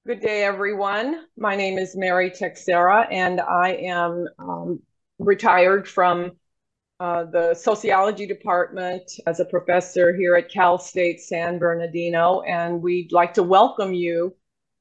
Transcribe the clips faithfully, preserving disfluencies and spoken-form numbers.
Good day, everyone. My name is Mary Texera, and I am um, retired from uh, the sociology department as a professor here at Cal State San Bernardino. And we'd like to welcome you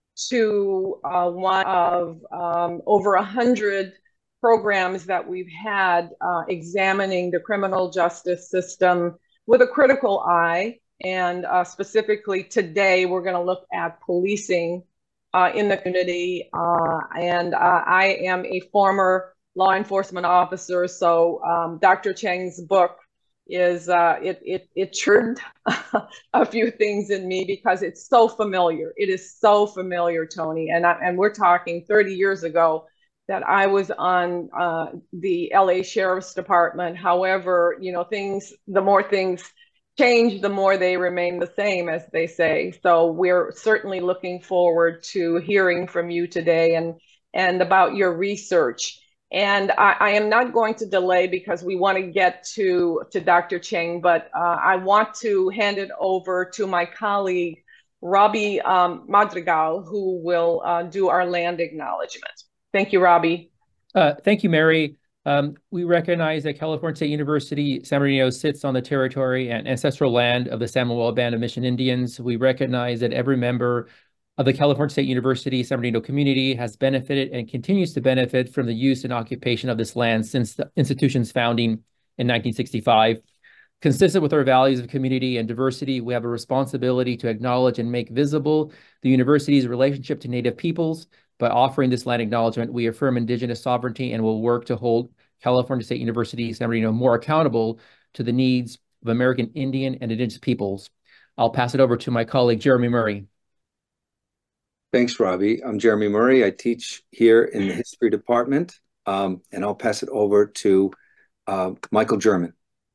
to uh, one of um, over a hundred programs that we've had uh, examining the criminal justice system with a critical eye. And uh, specifically today, we're going to look at policing uh, in the community. Uh, and uh, I am a former law enforcement officer, so um, Doctor Cheng's book is uh, it it it triggered a few things in me because it's so familiar. It is so familiar, Tony, and I, and we're talking thirty years ago that I was on uh, the L A Sheriff's Department. However, you know, things the more things change, the more they remain the same, as they say. So we're certainly looking forward to hearing from you today and and about your research. And I, I am not going to delay because we want to get to, to Doctor Cheng, but uh, I want to hand it over to my colleague, Robbie um, Madrigal, who will uh, do our land acknowledgement. Thank you, Robbie. Uh, thank you, Mary. Um, we recognize that California State University San Bernardino sits on the territory and ancestral land of the San Manuel Band of Mission Indians. We recognize that every member of the California State University San Bernardino community has benefited and continues to benefit from the use and occupation of this land since the institution's founding in nineteen sixty-five. Consistent with our values of community and diversity, we have a responsibility to acknowledge and make visible the university's relationship to Native peoples. By offering this land acknowledgement, we affirm Indigenous sovereignty and will work to hold California State University San Bernardino more accountable to the needs of American Indian and Indigenous peoples. I'll pass it over to my colleague, Jeremy Murray. Thanks, Robbie. I'm Jeremy Murray. I teach here in the history department, um, and I'll pass it over to uh, Michael German.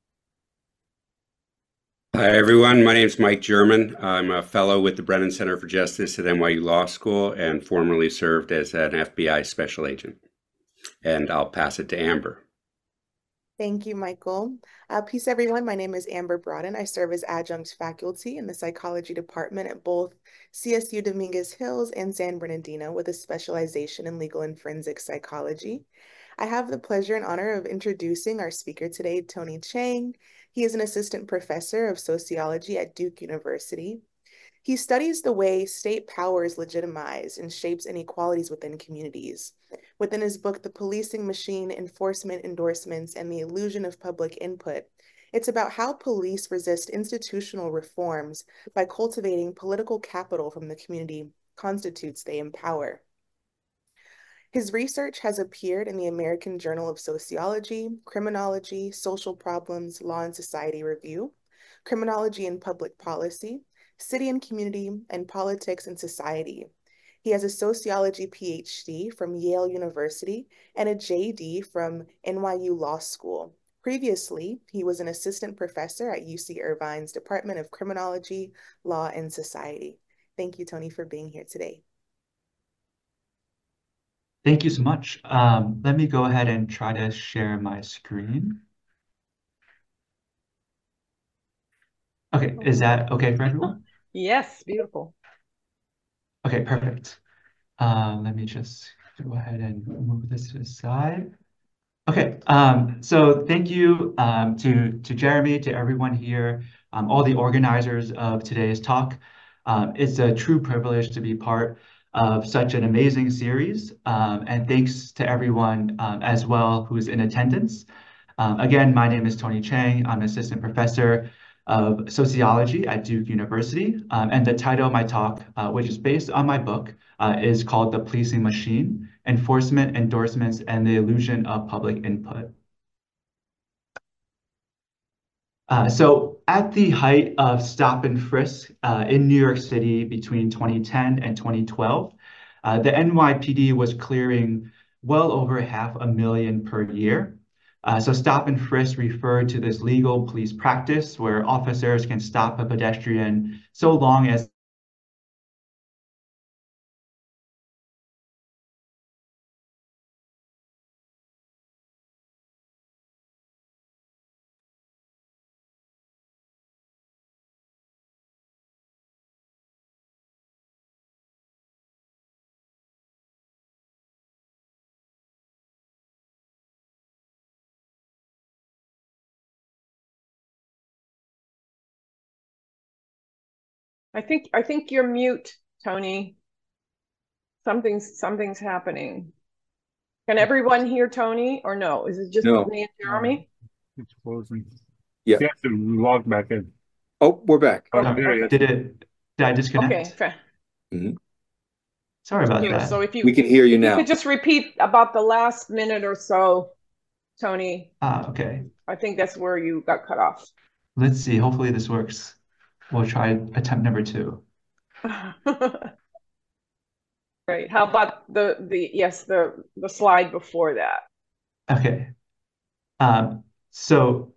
Hi, everyone. My name is Mike German. I'm a fellow with the Brennan Center for Justice at N Y U Law School and formerly served as an F B I special agent. And I'll pass it to Amber. Thank you, Michael. Uh, peace, everyone. My name is Amber Broaden. I serve as adjunct faculty in the psychology department at both C S U Dominguez Hills and San Bernardino with a specialization in legal and forensic psychology. I have the pleasure and honor of introducing our speaker today, Tony Cheng. He is an assistant professor of sociology at Duke University. He studies the way state power is legitimized and shapes inequalities within communities. Within his book, The Policing Machine, Enforcement Endorsements, and the Illusion of Public Input, it's about how police resist institutional reforms by cultivating political capital from the community constitutes they empower. His research has appeared in the American Journal of Sociology, Criminology, Social Problems, Law and Society Review, Criminology and Public Policy, City and Community, and Politics and Society. He has a sociology P H D from Yale University and a J D from N Y U Law School. Previously, he was an assistant professor at U C Irvine's Department of Criminology, Law, and Society. Thank you, Tony, for being here today. Thank you so much. Um, let me go ahead and try to share my screen. Okay, is that okay for everyone? Yes, beautiful. Okay, perfect. Uh, let me just go ahead and move this to the side. Okay, um, so thank you um, to, to Jeremy, to everyone here, um, all the organizers of today's talk. Um, it's a true privilege to be part of such an amazing series, um, and thanks to everyone um, as well who's in attendance. Um, again, my name is Tony Cheng. I'm an assistant professor of sociology at Duke University, um, and the title of my talk, uh, which is based on my book, uh, is called The Policing Machine, Enforcement, Endorsements, and the Illusion of Public Input. Uh, so at the height of stop and frisk uh, in New York City between twenty ten and twenty twelve, uh, the N Y P D was clearing well over half a million per year. Uh, so stop and frisk referred to this legal police practice where officers can stop a pedestrian so long as I think I think you're mute, Tony. Something's something's happening. Can everyone hear Tony or no? Is it just No. me and Jeremy? It's closing. Yeah. You have to log back in. Oh, we're back. Oh, Oh, there he okay. is. Did it, did I disconnect? Okay, fair. Mhm. Sorry about Here, that. so if you We can hear you if you now. could just repeat about the last minute or so, Tony. Ah, okay. I think that's where you got cut off. Let's see. Hopefully this works. We'll try attempt number two. Great. How about the the yes, the the slide before that? Okay. Um, so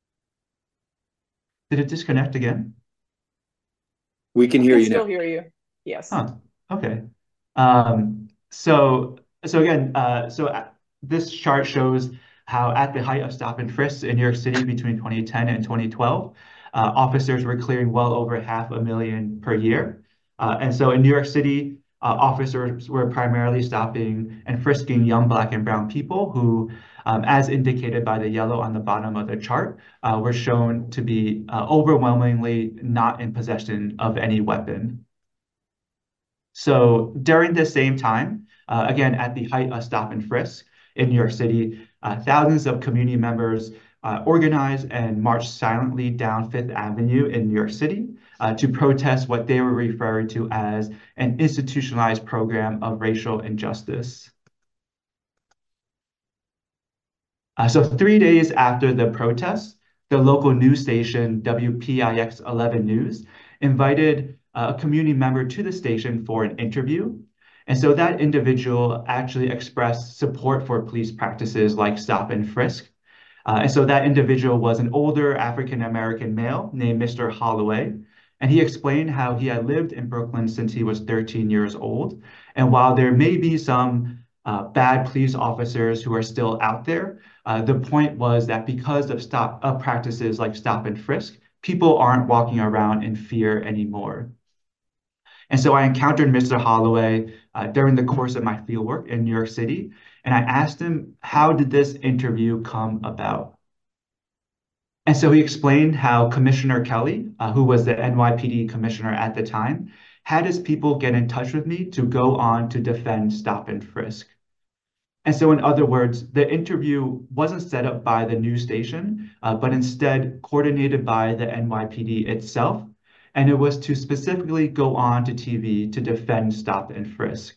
did it disconnect again? We can I hear can you still now. hear you. Yes. Huh. Okay. Um, so so again, uh, so uh, this chart shows how at the height of stop and frisk in New York City between twenty ten and twenty twelve, uh, officers were clearing well over half a million per year. Uh, and so in New York City, uh, officers were primarily stopping and frisking young Black and brown people who, um, as indicated by the yellow on the bottom of the chart, uh, were shown to be uh, overwhelmingly not in possession of any weapon. So during the same time, uh, again, at the height of stop and frisk in New York City, uh, thousands of community members uh, organized and marched silently down Fifth Avenue in New York City uh, to protest what they were referring to as an institutionalized program of racial injustice. Uh, so three days after the protests, the local news station W P I X eleven News invited a community member to the station for an interview. And so that individual actually expressed support for police practices like stop and frisk. Uh, and so that individual was an older African-American male named Mister Holloway. And he explained how he had lived in Brooklyn since he was thirteen years old. And while there may be some uh, bad police officers who are still out there, uh, the point was that because of stop of practices like stop and frisk, people aren't walking around in fear anymore. And so I encountered Mister Holloway uh, during the course of my fieldwork in New York City, and I asked him, how did this interview come about? And so he explained how Commissioner Kelly, uh, who was the N Y P D commissioner at the time, had his people get in touch with me to go on to defend stop and frisk. And so in other words, the interview wasn't set up by the news station, uh, but instead coordinated by the N Y P D itself. And it was to specifically go on to T V to defend stop and frisk.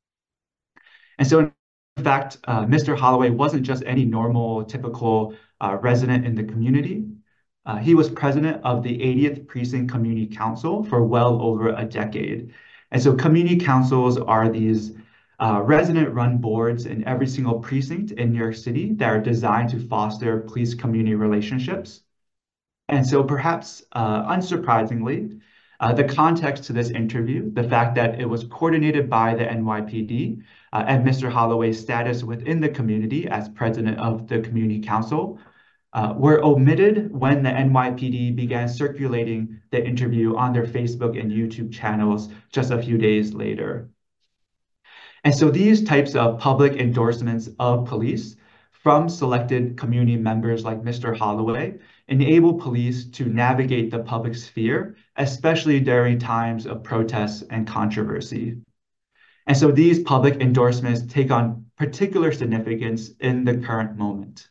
And so in fact, uh, Mister Holloway wasn't just any normal, typical uh, resident in the community. Uh, he was president of the eightieth Precinct Community Council for well over a decade. And so community councils are these uh, resident-run boards in every single precinct in New York City that are designed to foster police-community relationships. And so perhaps uh, unsurprisingly, uh, the context to this interview, the fact that it was coordinated by the N Y P D uh, and Mister Holloway's status within the community as president of the community council, uh, were omitted when the N Y P D began circulating the interview on their Facebook and YouTube channels just a few days later. And so these types of public endorsements of police from selected community members like Mister Holloway enable police to navigate the public sphere, especially during times of protests and controversy. And so these public endorsements take on particular significance in the current moment.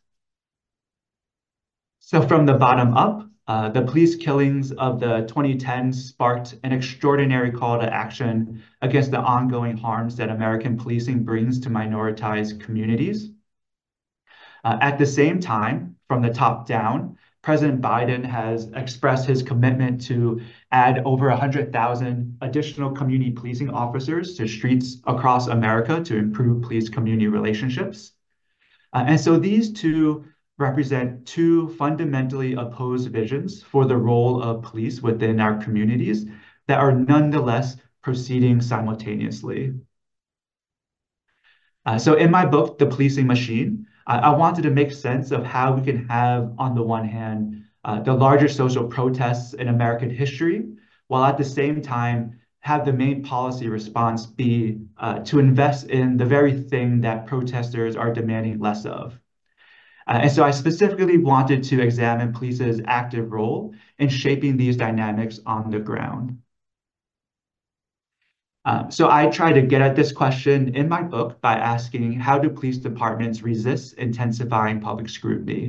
So from the bottom up, uh, the police killings of the twenty tens sparked an extraordinary call to action against the ongoing harms that American policing brings to minoritized communities. Uh, at the same time, from the top down, President Biden has expressed his commitment to add over one hundred thousand additional community policing officers to streets across America to improve police-community relationships. Uh, and so these two represent two fundamentally opposed visions for the role of police within our communities that are nonetheless proceeding simultaneously. Uh, so in my book, The Policing Machine, I, I wanted to make sense of how we can have, on the one hand, uh, the largest social protests in American history, while at the same time have the main policy response be uh, to invest in the very thing that protesters are demanding less of. Uh, and so I specifically wanted to examine police's active role in shaping these dynamics on the ground. Um, so I try to get at this question in my book by asking, how do police departments resist intensifying public scrutiny?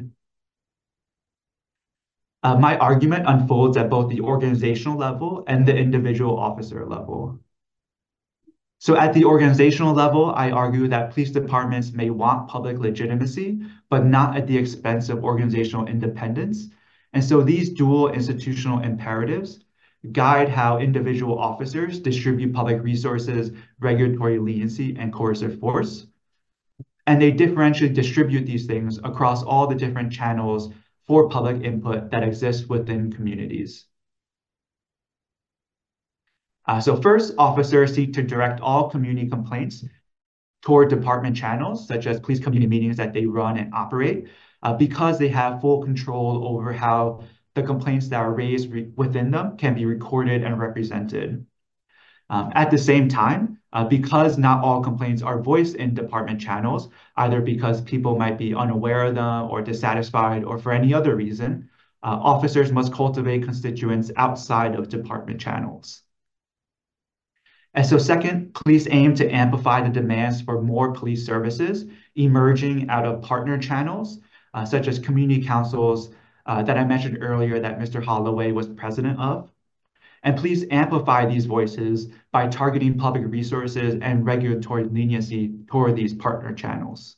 Uh, my argument unfolds at both the organizational level and the individual officer level. So at the organizational level, I argue that police departments may want public legitimacy, but not at the expense of organizational independence. And so these dual institutional imperatives guide how individual officers distribute public resources, regulatory leniency, and coercive force. And they differentially distribute these things across all the different channels for public input that exist within communities. Uh, so first, officers seek to direct all community complaints toward department channels, such as police community meetings that they run and operate, uh, because they have full control over how the complaints that are raised within them can be recorded and represented. Um, at the same time, uh, because not all complaints are voiced in department channels, either because people might be unaware of them or dissatisfied or for any other reason, uh, officers must cultivate constituents outside of department channels. And so second, police aim to amplify the demands for more police services emerging out of partner channels, uh, such as community councils uh, that I mentioned earlier that Mister Holloway was president of. And please amplify these voices by targeting public resources and regulatory leniency toward these partner channels.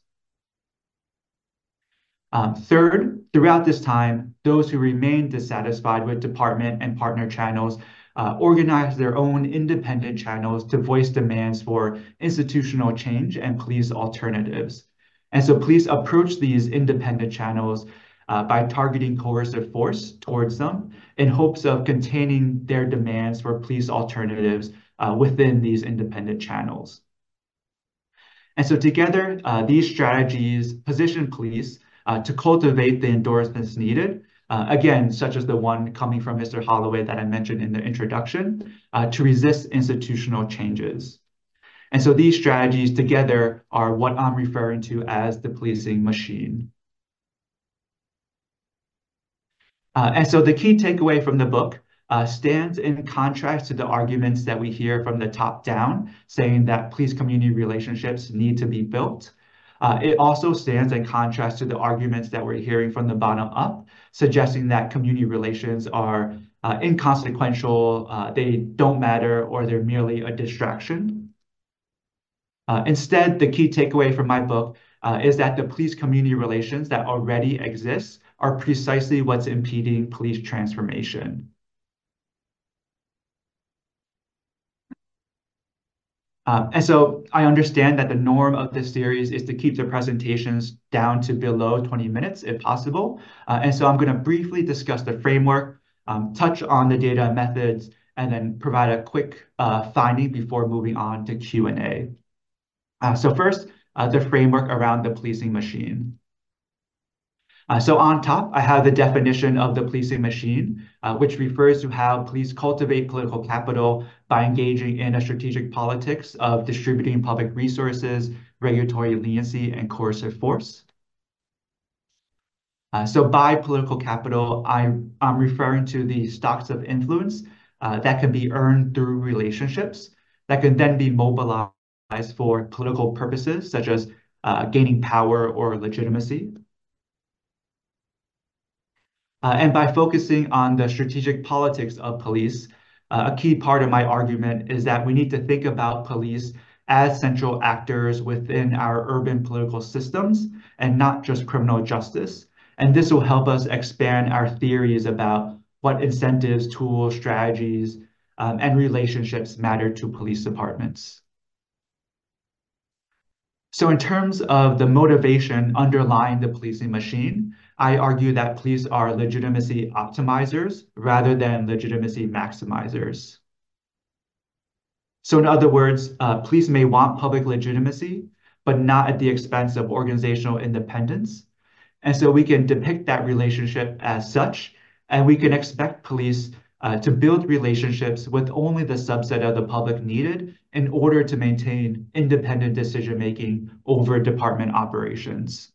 Um, third, throughout this time, those who remain dissatisfied with department and partner channels uh, organize their own independent channels to voice demands for institutional change and police alternatives. And so police approach these independent channels Uh, by targeting coercive force towards them in hopes of containing their demands for police alternatives uh, within these independent channels. And so together, uh, these strategies position police uh, to cultivate the endorsements needed, uh, again, such as the one coming from Mister Holloway that I mentioned in the introduction, uh, to resist institutional changes. And so these strategies together are what I'm referring to as the policing machine. Uh, and so the key takeaway from the book uh, stands in contrast to the arguments that we hear from the top down, saying that police-community relationships need to be built. Uh, it also stands in contrast to the arguments that we're hearing from the bottom up, suggesting that community relations are uh, inconsequential, uh, they don't matter, or they're merely a distraction. Uh, instead, the key takeaway from my book uh, is that the police-community relations that already exist are precisely what's impeding police transformation. Um, and so I understand that the norm of this series is to keep the presentations down to below twenty minutes if possible. Uh, and so I'm going to briefly discuss the framework, um, touch on the data and methods, and then provide a quick uh, finding before moving on to Q and A. Uh, so first, uh, the framework around the policing machine. Uh, so on top, I have the definition of the policing machine, uh, which refers to how police cultivate political capital by engaging in a strategic politics of distributing public resources, regulatory leniency, and coercive force. Uh, so by political capital, I, I'm referring to the stocks of influence uh, that can be earned through relationships that can then be mobilized for political purposes, such as uh, gaining power or legitimacy. Uh, and by focusing on the strategic politics of police, uh, a key part of my argument is that we need to think about police as central actors within our urban political systems and not just criminal justice. And this will help us expand our theories about what incentives, tools, strategies, um, and relationships matter to police departments. So in terms of the motivation underlying the policing machine, I argue that police are legitimacy optimizers rather than legitimacy maximizers. So in other words, uh, police may want public legitimacy, but not at the expense of organizational independence. And so we can depict that relationship as such, and we can expect police uh, to build relationships with only the subset of the public needed in order to maintain independent decision-making over department operations.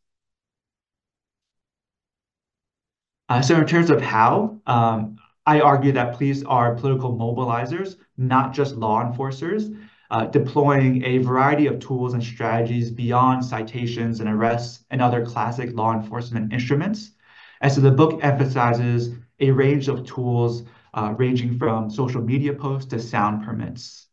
Uh, so in terms of how, um, I argue that police are political mobilizers, not just law enforcers. uh, deploying a variety of tools and strategies beyond citations and arrests and other classic law enforcement instruments. And so the book emphasizes a range of tools uh, ranging from social media posts to sound permits.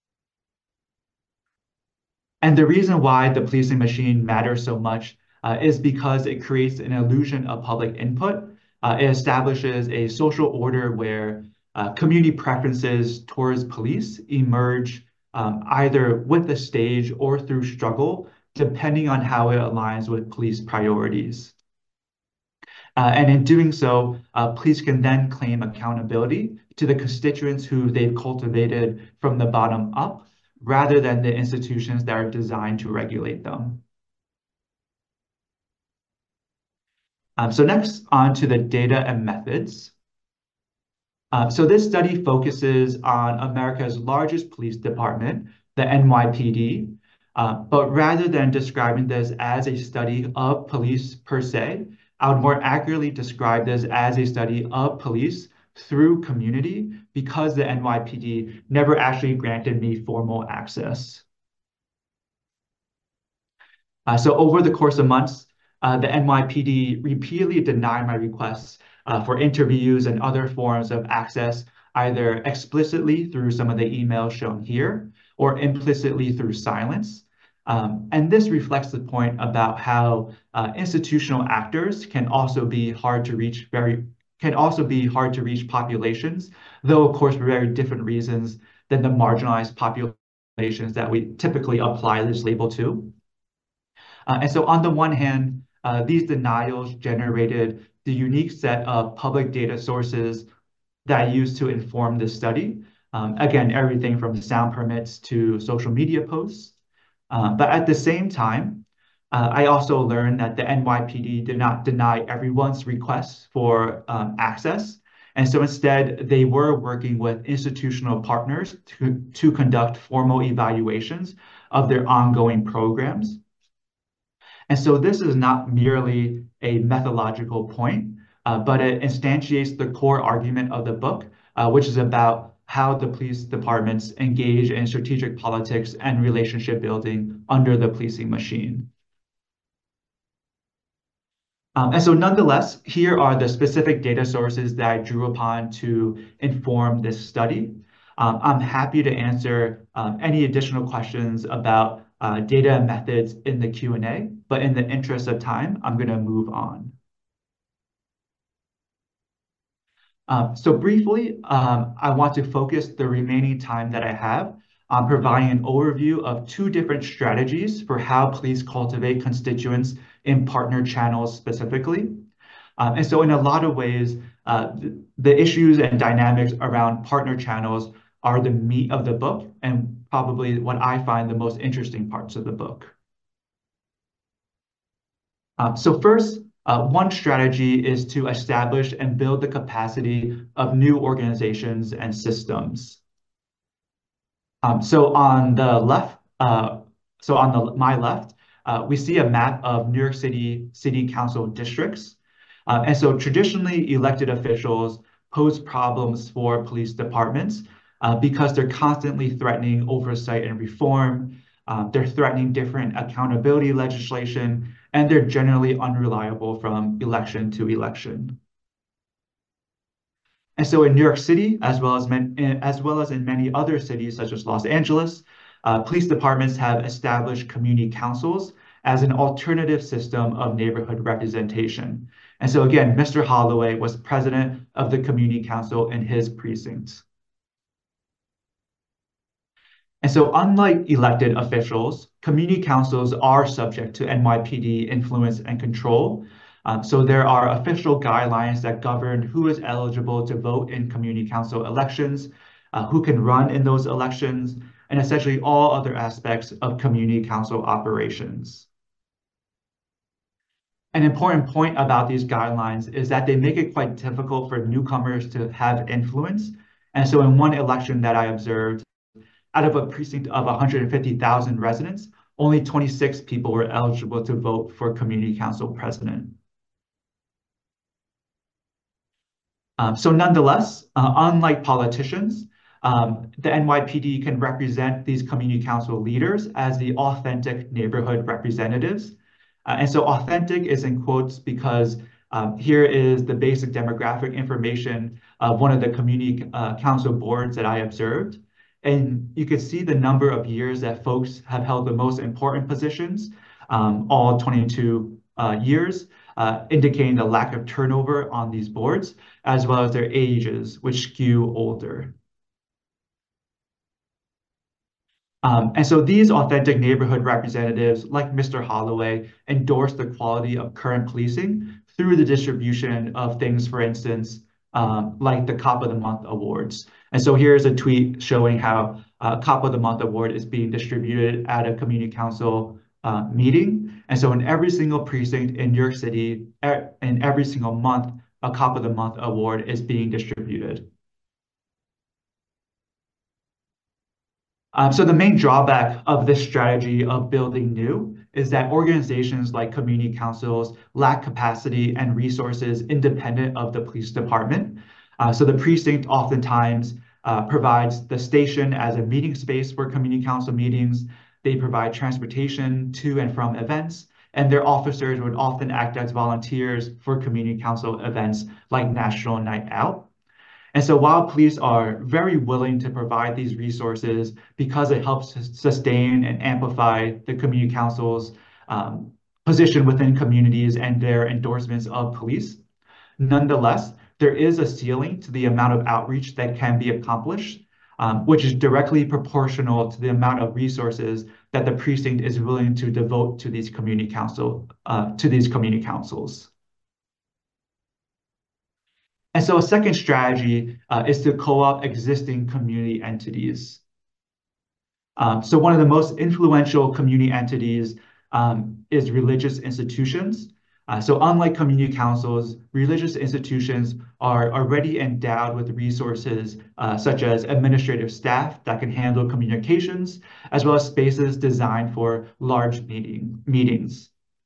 And the reason why the policing machine matters so much uh, is because it creates an illusion of public input. Uh, it establishes a social order where uh, community preferences towards police emerge um, either with the stage or through struggle, depending on how it aligns with police priorities. Uh, and in doing so, uh, police can then claim accountability to the constituents who they've cultivated from the bottom up, rather than the institutions that are designed to regulate them. Um, so next, on to the data and methods. Uh, so this study focuses on America's largest police department, the N Y P D, uh, but rather than describing this as a study of police per se, I would more accurately describe this as a study of police through community, because the N Y P D never actually granted me formal access. Uh, so over the course of months, uh, the N Y P D repeatedly denied my requests uh, for interviews and other forms of access, either explicitly through some of the emails shown here or implicitly through silence. Um, and this reflects the point about how uh, institutional actors can also be hard to reach very can also be hard to reach populations, though of course for very different reasons than the marginalized populations that we typically apply this label to. Uh, and so on the one hand, uh, these denials generated the unique set of public data sources that I used to inform this study. Um, again, everything from sound permits to social media posts. Uh, but at the same time, Uh, I also learned that the N Y P D did not deny everyone's requests for um, access. And so instead, they were working with institutional partners to, to conduct formal evaluations of their ongoing programs. And so this is not merely a methodological point, uh, but it instantiates the core argument of the book, uh, which is about how the police departments engage in strategic politics and relationship building under the policing machine. Um, and so nonetheless, here are the specific data sources that I drew upon to inform this study. Um, I'm happy to answer um, any additional questions about uh, data and methods in the Q and A, but in the interest of time, I'm going to move on. Um, so briefly, um, I want to focus the remaining time that I have on providing an overview of two different strategies for how police cultivate constituents in partner channels specifically. Um, and so in a lot of ways, uh, the, the issues and dynamics around partner channels are the meat of the book and probably what I find the most interesting parts of the book. Um, so first, uh, one strategy is to establish and build the capacity of new organizations and systems. Um, so on the left, uh, so on the my left, uh, we see a map of New York City City Council districts. Uh, and so traditionally elected officials pose problems for police departments uh, because they're constantly threatening oversight and reform. Uh, they're threatening different accountability legislation, and they're generally unreliable from election to election. And so in New York City, as well as, men, as well as in many other cities such as Los Angeles, uh, police departments have established community councils as an alternative system of neighborhood representation. And so again, Mister Holloway was president of the community council in his precinct. And so unlike elected officials, community councils are subject to N Y P D influence and control. Um, so there are official guidelines that govern who is eligible to vote in community council elections, uh, who can run in those elections, and essentially all other aspects of community council operations. An important point about these guidelines is that they make it quite difficult for newcomers to have influence. And so in one election that I observed, out of a precinct of one hundred fifty thousand residents, only twenty-six people were eligible to vote for community council president. Um, so nonetheless, uh, unlike politicians, um, the N Y P D can represent these community council leaders as the authentic neighborhood representatives. Uh, and so authentic is in quotes because um, here is the basic demographic information of one of the community uh, council boards that I observed. And you can see the number of years that folks have held the most important positions, um, all twenty-two uh, years, uh, indicating the lack of turnover on these boards, as well as their ages, which skew older. Um, and so these authentic neighborhood representatives, like Mister Holloway, endorse the quality of current policing through the distribution of things, for instance, um, like the Cop of the Month awards. And so here's a tweet showing how uh, Cop of the Month award is being distributed at a community council uh, meeting. And so in every single precinct in New York City, in every single month, a Cop of the Month award is being distributed. Um, so the main drawback of this strategy of building new is that organizations like community councils lack capacity and resources independent of the police department. Uh, so the precinct oftentimes uh, provides the station as a meeting space for community council meetings. They provide transportation to and from events, and their officers would often act as volunteers for community council events like National Night Out. And so while police are very willing to provide these resources because it helps sustain and amplify the community council's um, position within communities and their endorsements of police, nonetheless, there is a ceiling to the amount of outreach that can be accomplished, um, which is directly proportional to the amount of resources that the precinct is willing to devote to these community council, uh, to these community councils. And so a second strategy uh, is to co-opt existing community entities. Um, so one of the most influential community entities um, is religious institutions. Uh, so unlike community councils, religious institutions are already endowed with resources uh, such as administrative staff that can handle communications, as well as spaces designed for large meeting, meetings.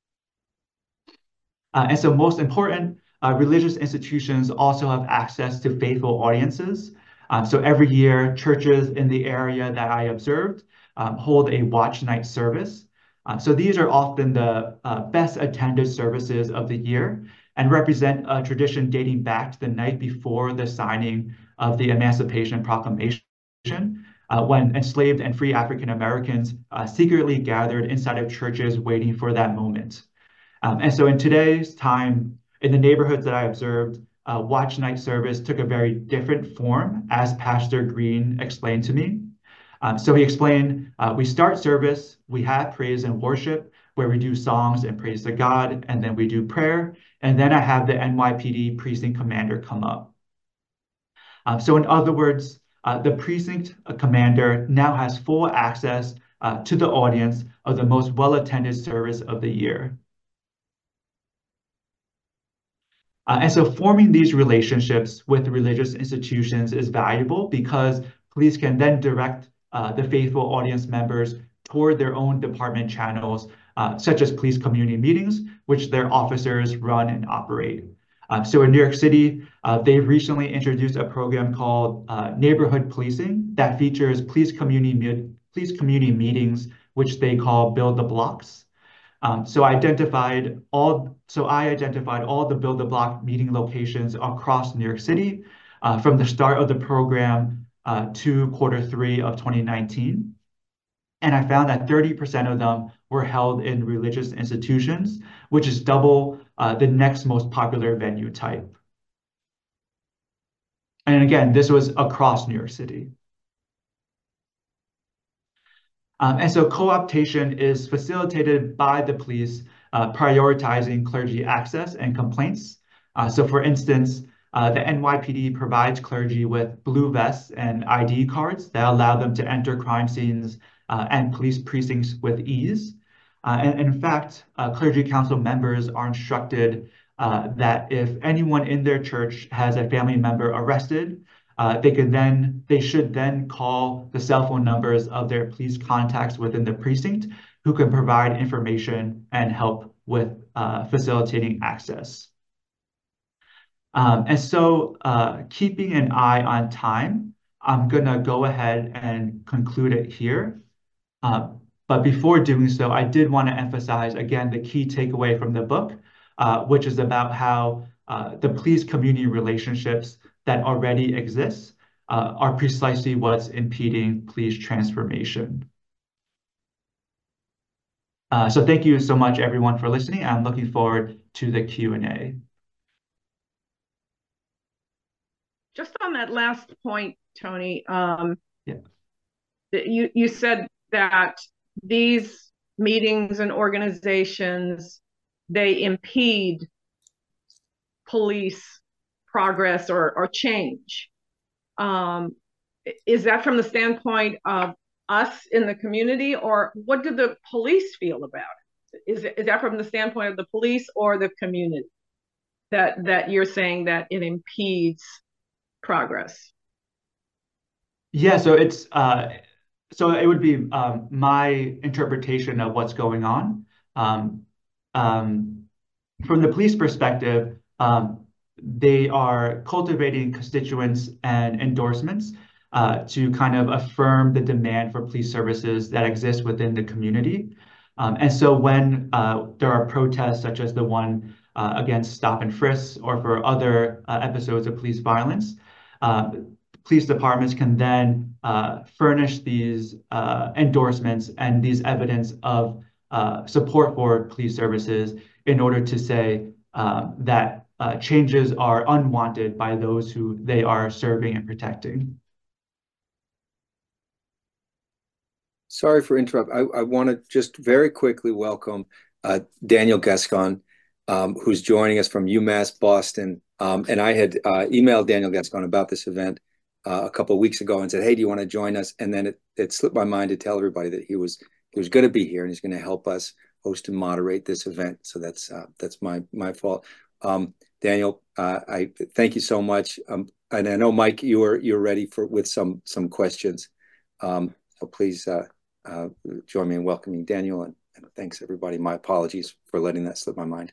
Uh, and so most important, Uh, religious institutions also have access to faithful audiences. Um, so every year, churches in the area that I observed um, hold a watch night service. Um, so these are often the uh, best attended services of the year and represent a tradition dating back to the night before the signing of the Emancipation Proclamation, uh, when enslaved and free African Americans uh, secretly gathered inside of churches waiting for that moment. Um, and so in today's time, in the neighborhoods that I observed, uh, watch night service took a very different form, as Pastor Green explained to me. Um, so he explained, uh, we start service, we have praise and worship, where we do songs and praise to God, and then we do prayer, and then I have the N Y P D precinct commander come up. Um, so in other words, uh, the precinct commander now has full access uh, to the audience of the most well-attended service of the year. Uh, and so forming these relationships with religious institutions is valuable because police can then direct uh, the faithful audience members toward their own department channels, uh, such as police community meetings, which their officers run and operate. Uh, so in New York City, uh, they've recently introduced a program called uh, Neighborhood Policing that features police community, police community meetings, which they call Build the Blocks. Um, so I identified all. So I identified all the Build the Block meeting locations across New York City uh, from the start of the program uh, to quarter three of twenty nineteen, and I found that thirty percent of them were held in religious institutions, which is double uh, the next most popular venue type. And again, this was across New York City. Um, and so co-optation is facilitated by the police uh, prioritizing clergy access and complaints. Uh, so for instance, uh, the N Y P D provides clergy with blue vests and I D cards that allow them to enter crime scenes uh, and police precincts with ease. Uh, and, and in fact, uh, clergy council members are instructed uh, that if anyone in their church has a family member arrested, Uh, they could then, they should then call the cell phone numbers of their police contacts within the precinct who can provide information and help with uh, facilitating access. Um, and so uh, keeping an eye on time, I'm gonna go ahead and conclude it here. Uh, but before doing so, I did want to emphasize again the key takeaway from the book, uh, which is about how uh, the police community relationships that already exist uh, are precisely what's impeding police transformation. Uh, so thank you so much, everyone, for listening. I'm looking forward to the Q and A. Just on that last point, Tony, um, yeah. you, you said that these meetings and organizations, they impede police progress or, or change. Um, is that from the standpoint of us in the community, or what do the police feel about it? Is, it, is that from the standpoint of the police or the community that, that you're saying that it impedes progress? Yeah, so it's uh, so it would be um, my interpretation of what's going on. Um, um, from the police perspective, um, they are cultivating constituents and endorsements uh, to kind of affirm the demand for police services that exist within the community. Um, and so when uh, there are protests such as the one uh, against stop and frisk or for other uh, episodes of police violence, uh, police departments can then uh, furnish these uh, endorsements and these evidence of uh, support for police services in order to say uh, that uh, changes are unwanted by those who they are serving and protecting. Sorry for interrupting. I, I want to just very quickly welcome uh, Daniel Gascon, um, who's joining us from UMass Boston. Um, and I had uh, emailed Daniel Gascon about this event uh, a couple of weeks ago and said, hey, do you want to join us? And then it, it slipped my mind to tell everybody that he was he was going to be here and he's going to help us host and moderate this event. So that's uh, that's my my fault. Um, Daniel, uh, I thank you so much. Um, and I know, Mike, you were you're ready for with some some questions. Um, so please uh, uh, join me in welcoming Daniel, and, and thanks everybody. My apologies for letting that slip my mind.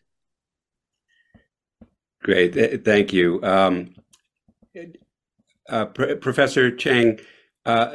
Great, thank you, um, uh, P Professor Chang. Uh,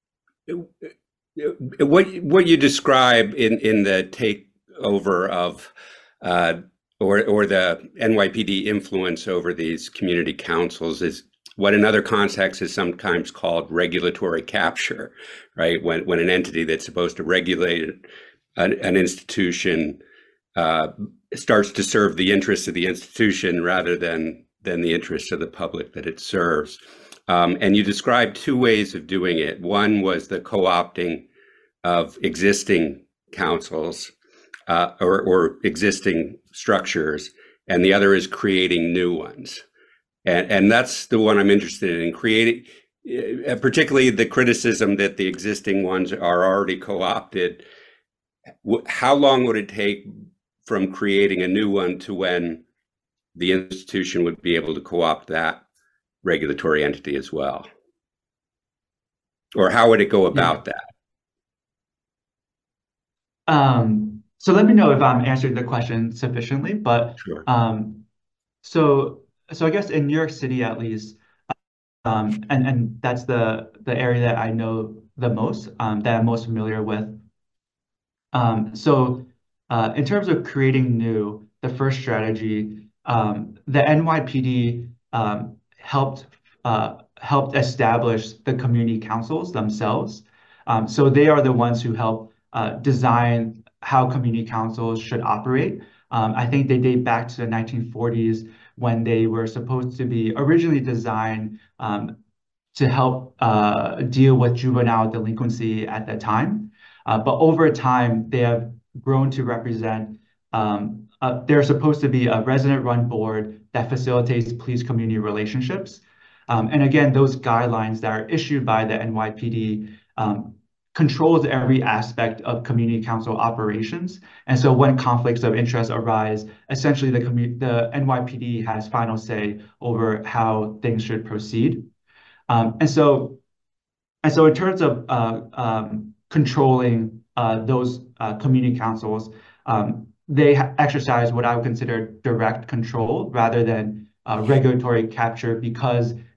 what what you describe in in the takeover of uh, or or the N Y P D influence over these community councils is what in other contexts is sometimes called regulatory capture, right? When when an entity that's supposed to regulate an, an institution uh, starts to serve the interests of the institution rather than than the interests of the public that it serves. Um, and you described two ways of doing it. One was the co-opting of existing councils uh, or, or existing structures, and the other is creating new ones. And, and that's the one I'm interested in, creating, uh, particularly the criticism that the existing ones are already co-opted. How long would it take from creating a new one to when the institution would be able to co-opt that regulatory entity as well? Or how would it go about yeah. that? Um, so let me know if I'm answering the question sufficiently, but sure. um, so so I guess in New York City at least, um, and, and that's the, the area that I know the most, um, that I'm most familiar with. Um, so uh, in terms of creating new, the first strategy, um, the N Y P D um, helped uh, helped establish the community councils themselves. Um, so they are the ones who help uh, design how community councils should operate. Um, I think they date back to the nineteen forties when they were supposed to be originally designed um, to help uh, deal with juvenile delinquency at that time. Uh, but over time, they have grown to represent, um, uh, they're supposed to be a resident-run board that facilitates police community relationships. Um, and again, those guidelines that are issued by the N Y P D um, controls every aspect of community council operations. And so when conflicts of interest arise, essentially the, the N Y P D has final say over how things should proceed. Um, and so, and so in terms of uh, um, controlling uh, those uh, community councils, um, they exercise what I would consider direct control rather than uh, regulatory capture, because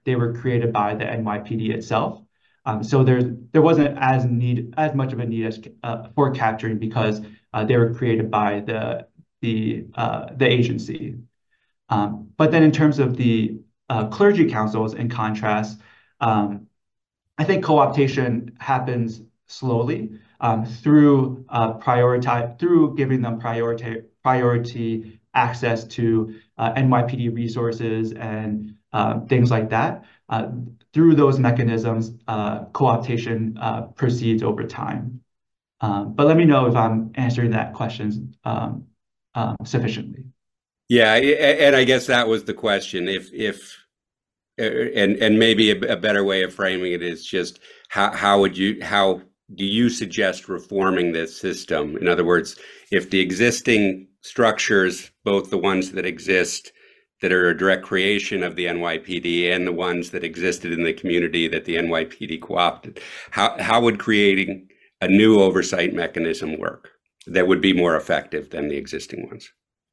they were created by the N Y P D itself. Um, so there, there wasn't as need as much of a need as uh, for capturing because uh, they were created by the the uh, the agency. Um, but then in terms of the uh, clergy councils, in contrast, um, I think co-optation happens slowly um, through uh, prioritize through giving them priority priority access to uh, N Y P D resources and uh, things like that. Uh, through those mechanisms, uh, co-optation uh, proceeds over time. Um, but let me know if I'm answering that question um, um, sufficiently. Yeah, and I guess that was the question. If if and and maybe a, a better way of framing it is just how how would you how do you suggest reforming this system? In other words, if the existing structures, both the ones that exist that are a direct creation of the N Y P D and the ones that existed in the community that the N Y P D co-opted, how how would creating a new oversight mechanism work that would be more effective than the existing ones?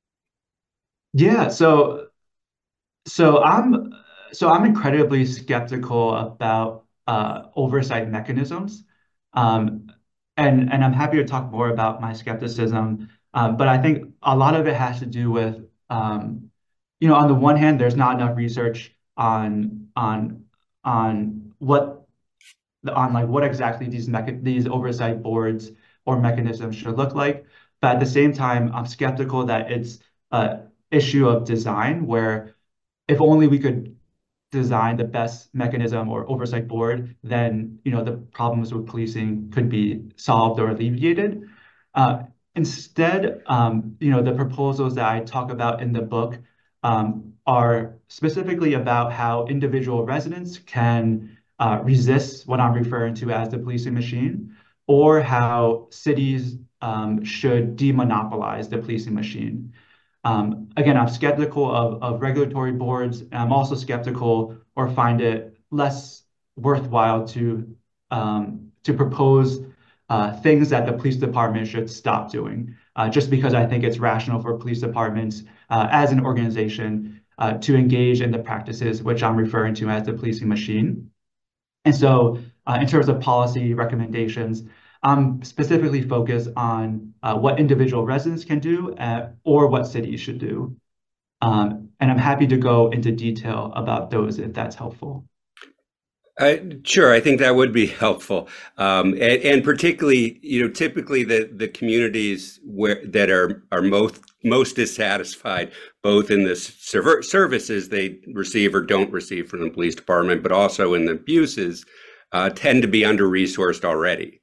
Yeah, so so I'm so I'm incredibly skeptical about uh, oversight mechanisms, um, and and I'm happy to talk more about my skepticism. Um, but I think a lot of it has to do with, um, you know, on the one hand, there's not enough research on on on what on like what exactly these mecha these oversight boards or mechanisms should look like. But at the same time, I'm skeptical that it's a issue of design where if only we could design the best mechanism or oversight board, then you know the problems with policing could be solved or alleviated. Uh, instead, um, you know, the proposals that I talk about in the book um, are specifically about how individual residents can uh, resist what I'm referring to as the policing machine, or how cities um, should demonopolize the policing machine. Um, again, I'm skeptical of, of regulatory boards, and I'm also skeptical or find it less worthwhile to um, to propose uh, things that the police department should stop doing, uh, just because I think it's rational for police departments uh, as an organization uh, to engage in the practices which I'm referring to as the policing machine. And so uh, in terms of policy recommendations, I'm specifically focused on uh, what individual residents can do uh, or what cities should do. Um, and I'm happy to go into detail about those if that's helpful. Uh, sure, I think that would be helpful, um, and, and particularly, you know, typically the the communities where that are are most most dissatisfied, both in the server, services they receive or don't receive from the police department, but also in the abuses, uh, tend to be under-resourced already.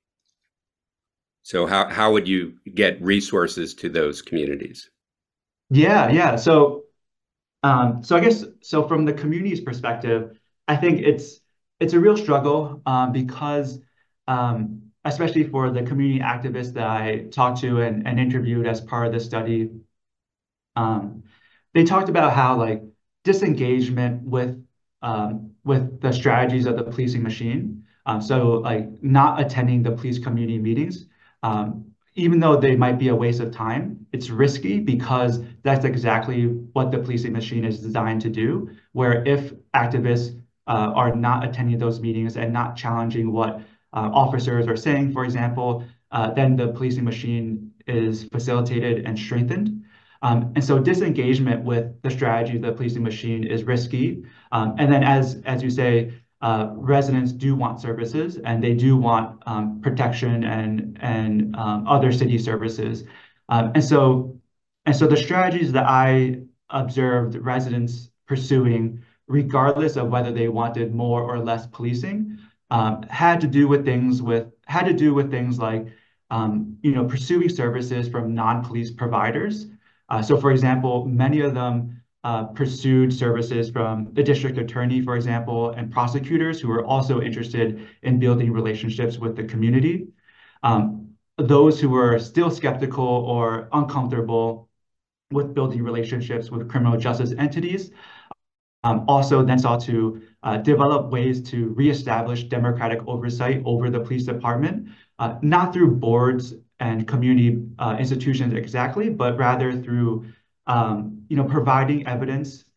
So how how would you get resources to those communities? Yeah, yeah. So, um, so I guess so from the community's perspective, I think it's it's a real struggle um, because, um, especially for the community activists that I talked to and, and interviewed as part of the study, um, they talked about how like disengagement with um, with the strategies of the policing machine. Um, so like not attending the police community meetings. Um, even though they might be a waste of time, it's risky because that's exactly what the policing machine is designed to do, where if activists uh, are not attending those meetings and not challenging what uh, officers are saying, for example, uh, then the policing machine is facilitated and strengthened. Um, and so disengagement with the strategy of the policing machine is risky. Um, and then as, as you say, Uh, residents do want services and they do want um, protection and and um, other city services, um, and so and so the strategies that I observed residents pursuing, regardless of whether they wanted more or less policing, um, had to do with things with had to do with things like um, you know pursuing services from non-police providers. Uh, so, for example, many of them Uh, pursued services from the district attorney, for example, and prosecutors who are also interested in building relationships with the community. Um, those who were still skeptical or uncomfortable with building relationships with criminal justice entities um, also then sought to uh, develop ways to reestablish democratic oversight over the police department, uh, not through boards and community uh, institutions exactly, but rather through Um, you know, providing evidence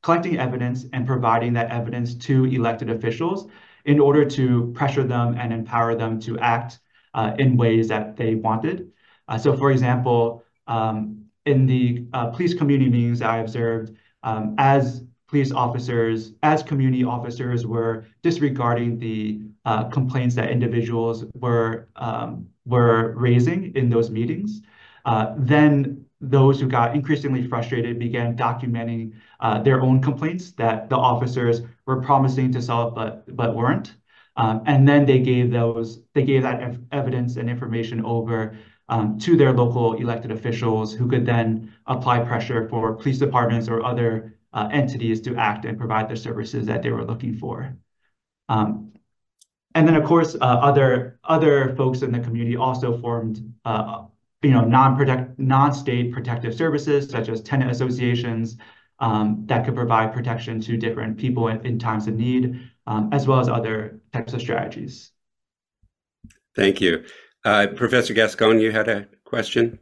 collecting evidence and providing that evidence to elected officials in order to pressure them and empower them to act uh, in ways that they wanted. Uh, so, for example, um, in the uh, police community meetings I observed, um, as police officers, as community officers were disregarding the uh, complaints that individuals were um, were raising in those meetings, uh, then those who got increasingly frustrated began documenting uh, their own complaints that the officers were promising to solve but but weren't. Um, and then they gave those they gave that ev evidence and information over um, to their local elected officials, who could then apply pressure for police departments or other uh, entities to act and provide the services that they were looking for. Um, and then, of course, uh, other other folks in the community also formed uh, you know, non-protect, non-state protective services, such as tenant associations, um, that could provide protection to different people in, in times of need, um, as well as other types of strategies. Thank you. Uh, Professor Gascon, you had a question?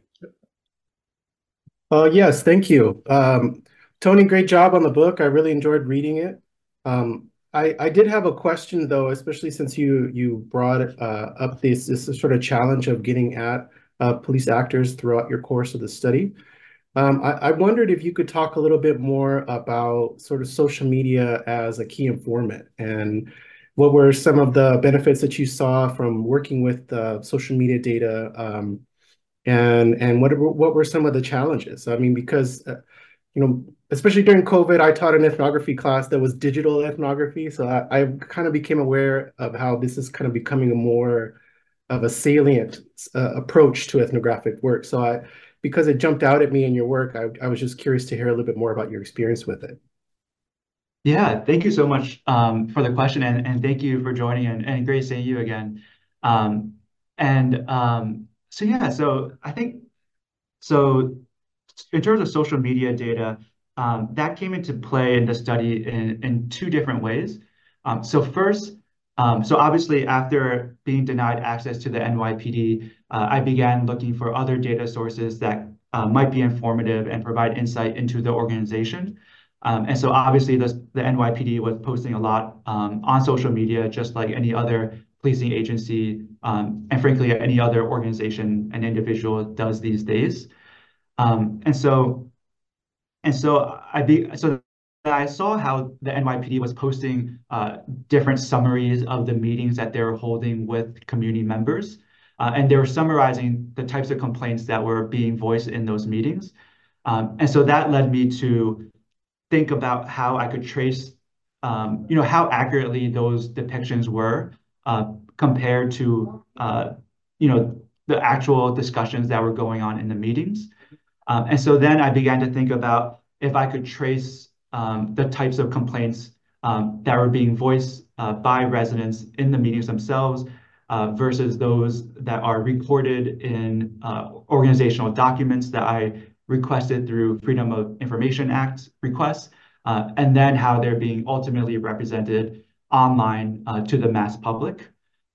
Uh, yes, thank you. Um, Tony, great job on the book. I really enjoyed reading it. Um, I, I did have a question, though, especially since you, you brought uh, up this, this sort of challenge of getting at Uh, police actors throughout your course of the study. Um, I, I wondered if you could talk a little bit more about sort of social media as a key informant, and what were some of the benefits that you saw from working with uh, social media data, um, and and what what were some of the challenges? I mean, because uh, you know, especially during COVID, I taught an ethnography class that was digital ethnography, so I, I kind of became aware of how this is kind of becoming a more of a salient uh, approach to ethnographic work. So I, because it jumped out at me in your work, I, I was just curious to hear a little bit more about your experience with it. Yeah, thank you so much um, for the question, and, and thank you for joining, and, and great seeing you again. Um, and um, so, yeah, so I think, so in terms of social media data, um, that came into play in the study in, in two different ways. Um, so first, Um, so obviously, after being denied access to the N Y P D, uh, I began looking for other data sources that uh, might be informative and provide insight into the organization. Um, and so obviously, this, the N Y P D was posting a lot um, on social media, just like any other policing agency, um, and frankly, any other organization and individual does these days. Um, and so, and so I be so. I saw how the N Y P D was posting uh, different summaries of the meetings that they were holding with community members. Uh, and they were summarizing the types of complaints that were being voiced in those meetings. Um, and so that led me to think about how I could trace, um, you know, how accurately those depictions were uh, compared to, uh, you know, the actual discussions that were going on in the meetings. Um, and so then I began to think about if I could trace Um, the types of complaints um, that were being voiced uh, by residents in the meetings themselves uh, versus those that are recorded in uh, organizational documents that I requested through Freedom of Information Act requests, uh, and then how they're being ultimately represented online uh, to the mass public.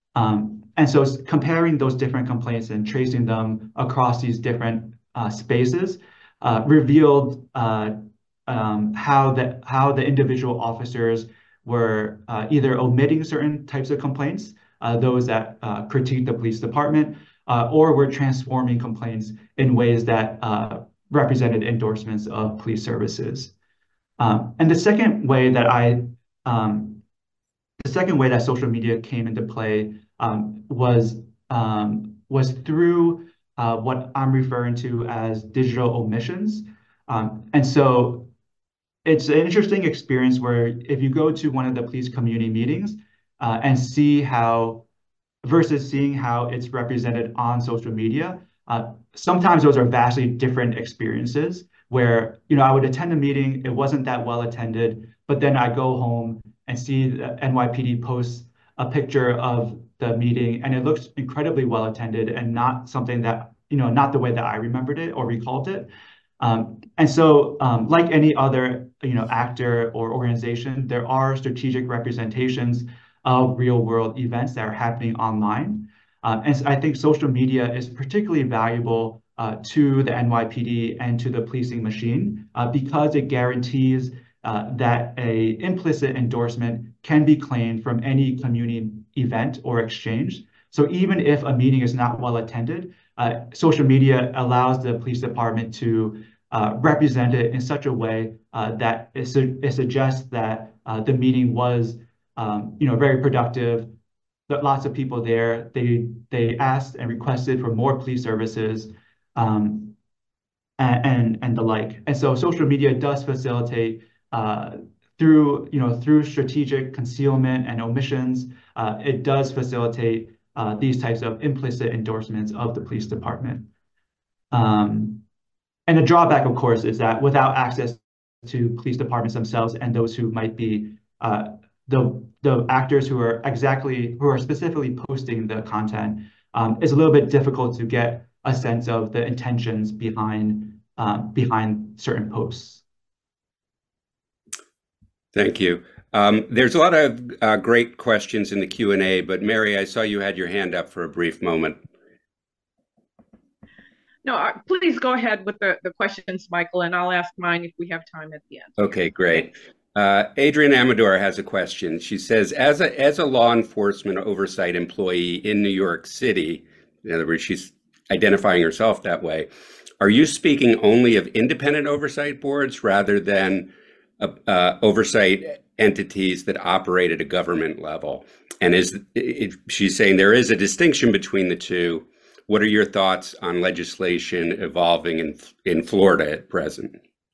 Um, and so comparing those different complaints and tracing them across these different uh, spaces uh, revealed uh, Um, how the how the individual officers were uh, either omitting certain types of complaints, uh, those that uh, critique the police department, uh, or were transforming complaints in ways that uh, represented endorsements of police services. Um, and the second way that I, um, the second way that social media came into play um, was um, was through uh, what I'm referring to as digital omissions, um, and so. It's an interesting experience where if you go to one of the police community meetings uh, and see how, versus seeing how it's represented on social media, uh, sometimes those are vastly different experiences where, you know, I would attend a meeting, it wasn't that well attended, but then I go home and see the N Y P D post a picture of the meeting and it looks incredibly well attended and not something that, you know, not the way that I remembered it or recalled it. Um, and so, um, like any other, you know, actor or organization, there are strategic representations of real-world events that are happening online. Uh, and so I think social media is particularly valuable uh, to the N Y P D and to the policing machine uh, because it guarantees uh, that a implicit endorsement can be claimed from any community event or exchange. So even if a meeting is not well attended, uh, social media allows the police department to uh, represent it in such a way uh, that it, su it suggests that uh, the meeting was, um, you know, very productive. That lots of people there. They they asked and requested for more police services, um, and, and and the like. And so social media does facilitate uh, through you know through strategic concealment and omissions. Uh, it does facilitate uh, these types of implicit endorsements of the police department. Um, and the drawback, of course, is that without access to police departments themselves and those who might be uh, the the actors who are exactly who are specifically posting the content, um, it's a little bit difficult to get a sense of the intentions behind um, behind certain posts. Thank you. Um, there's a lot of uh, great questions in the Q and A, but Mary, I saw you had your hand up for a brief moment. No, uh, please go ahead with the, the questions, Michael, and I'll ask mine if we have time at the end. Okay, great. Uh, Adrian Amador has a question. She says, as a, as a law enforcement oversight employee in New York City, in other words, she's identifying herself that way, are you speaking only of independent oversight boards rather than uh, uh, oversight entities that operate at a government level? And is it, she's saying there is a distinction between the two. What are your thoughts on legislation evolving in, in Florida at present?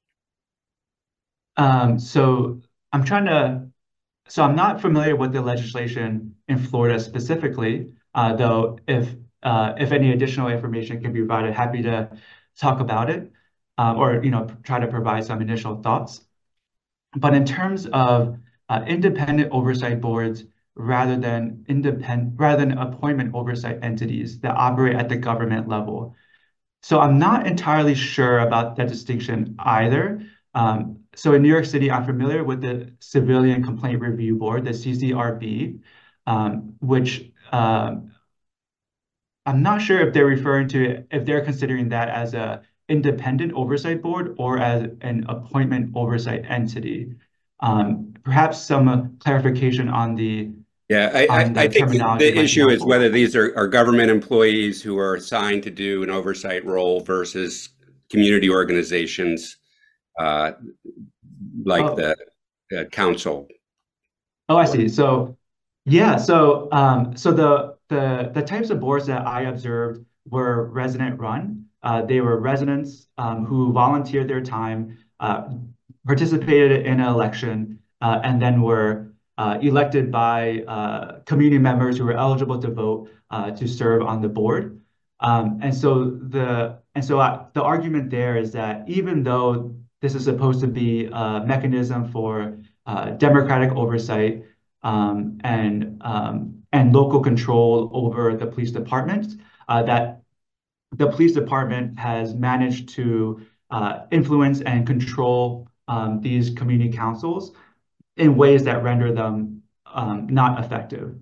Um, so I'm trying to, so I'm not familiar with the legislation in Florida specifically, uh, though if uh, if any additional information can be provided, happy to talk about it, um, or you know try to provide some initial thoughts. But in terms of uh, independent oversight boards rather than independent rather than appointment oversight entities that operate at the government level, so I'm not entirely sure about that distinction either. Um, so in New York City, I'm familiar with the Civilian Complaint Review Board, the C C R B, um, which um, I'm not sure if they're referring to, if they're considering that as a independent oversight board or as an appointment oversight entity. Um, perhaps some uh, clarification on the Yeah, I, I, I think the issue is whether these are, are government employees who are assigned to do an oversight role versus community organizations uh, like oh. the uh, council. Oh, I see. So, yeah. So, um, so the the the types of boards that I observed were resident run. Uh, they were residents um, who volunteered their time, uh, participated in an election, uh, and then were uh, elected by uh, community members who were eligible to vote uh, to serve on the board. Um, and so the and so I, the argument there is that even though this is supposed to be a mechanism for uh, democratic oversight um, and um, and local control over the police department, uh, that the police department has managed to uh, influence and control um, these community councils in ways that render them um, not effective.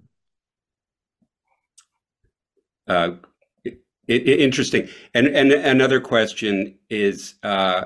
Uh, it, it, interesting. And and another question is uh,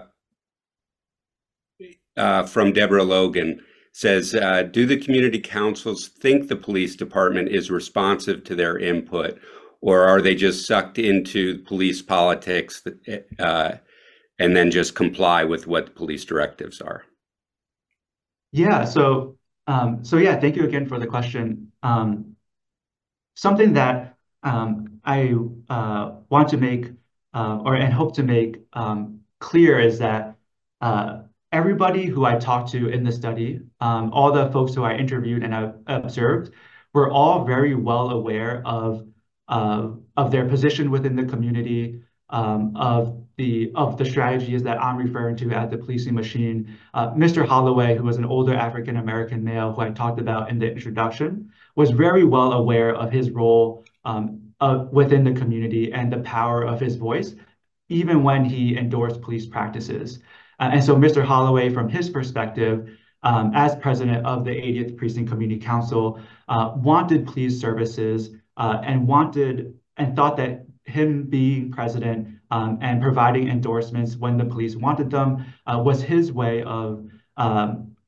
uh, from Deborah Logan. Says, uh, do the community councils think the police department is responsive to their input, or are they just sucked into police politics that, uh, and then just comply with what the police directives are? Yeah, so um, so yeah, thank you again for the question. Um, something that um, I uh, want to make uh, or and hope to make um, clear is that uh, everybody who I talked to in the study, um, all the folks who I interviewed and I observed, were all very well aware of uh, of their position within the community, um, of the of the strategies that I'm referring to as the policing machine. Uh, Mister Holloway, who was an older African American male who I talked about in the introduction, was very well aware of his role um, uh, within the community and the power of his voice, even when he endorsed police practices. Uh, and so Mister Holloway, from his perspective, um, as president of the eightieth Precinct Community Council, uh, wanted police services uh, and wanted and thought that him being president um, and providing endorsements when the police wanted them uh, was his way of um,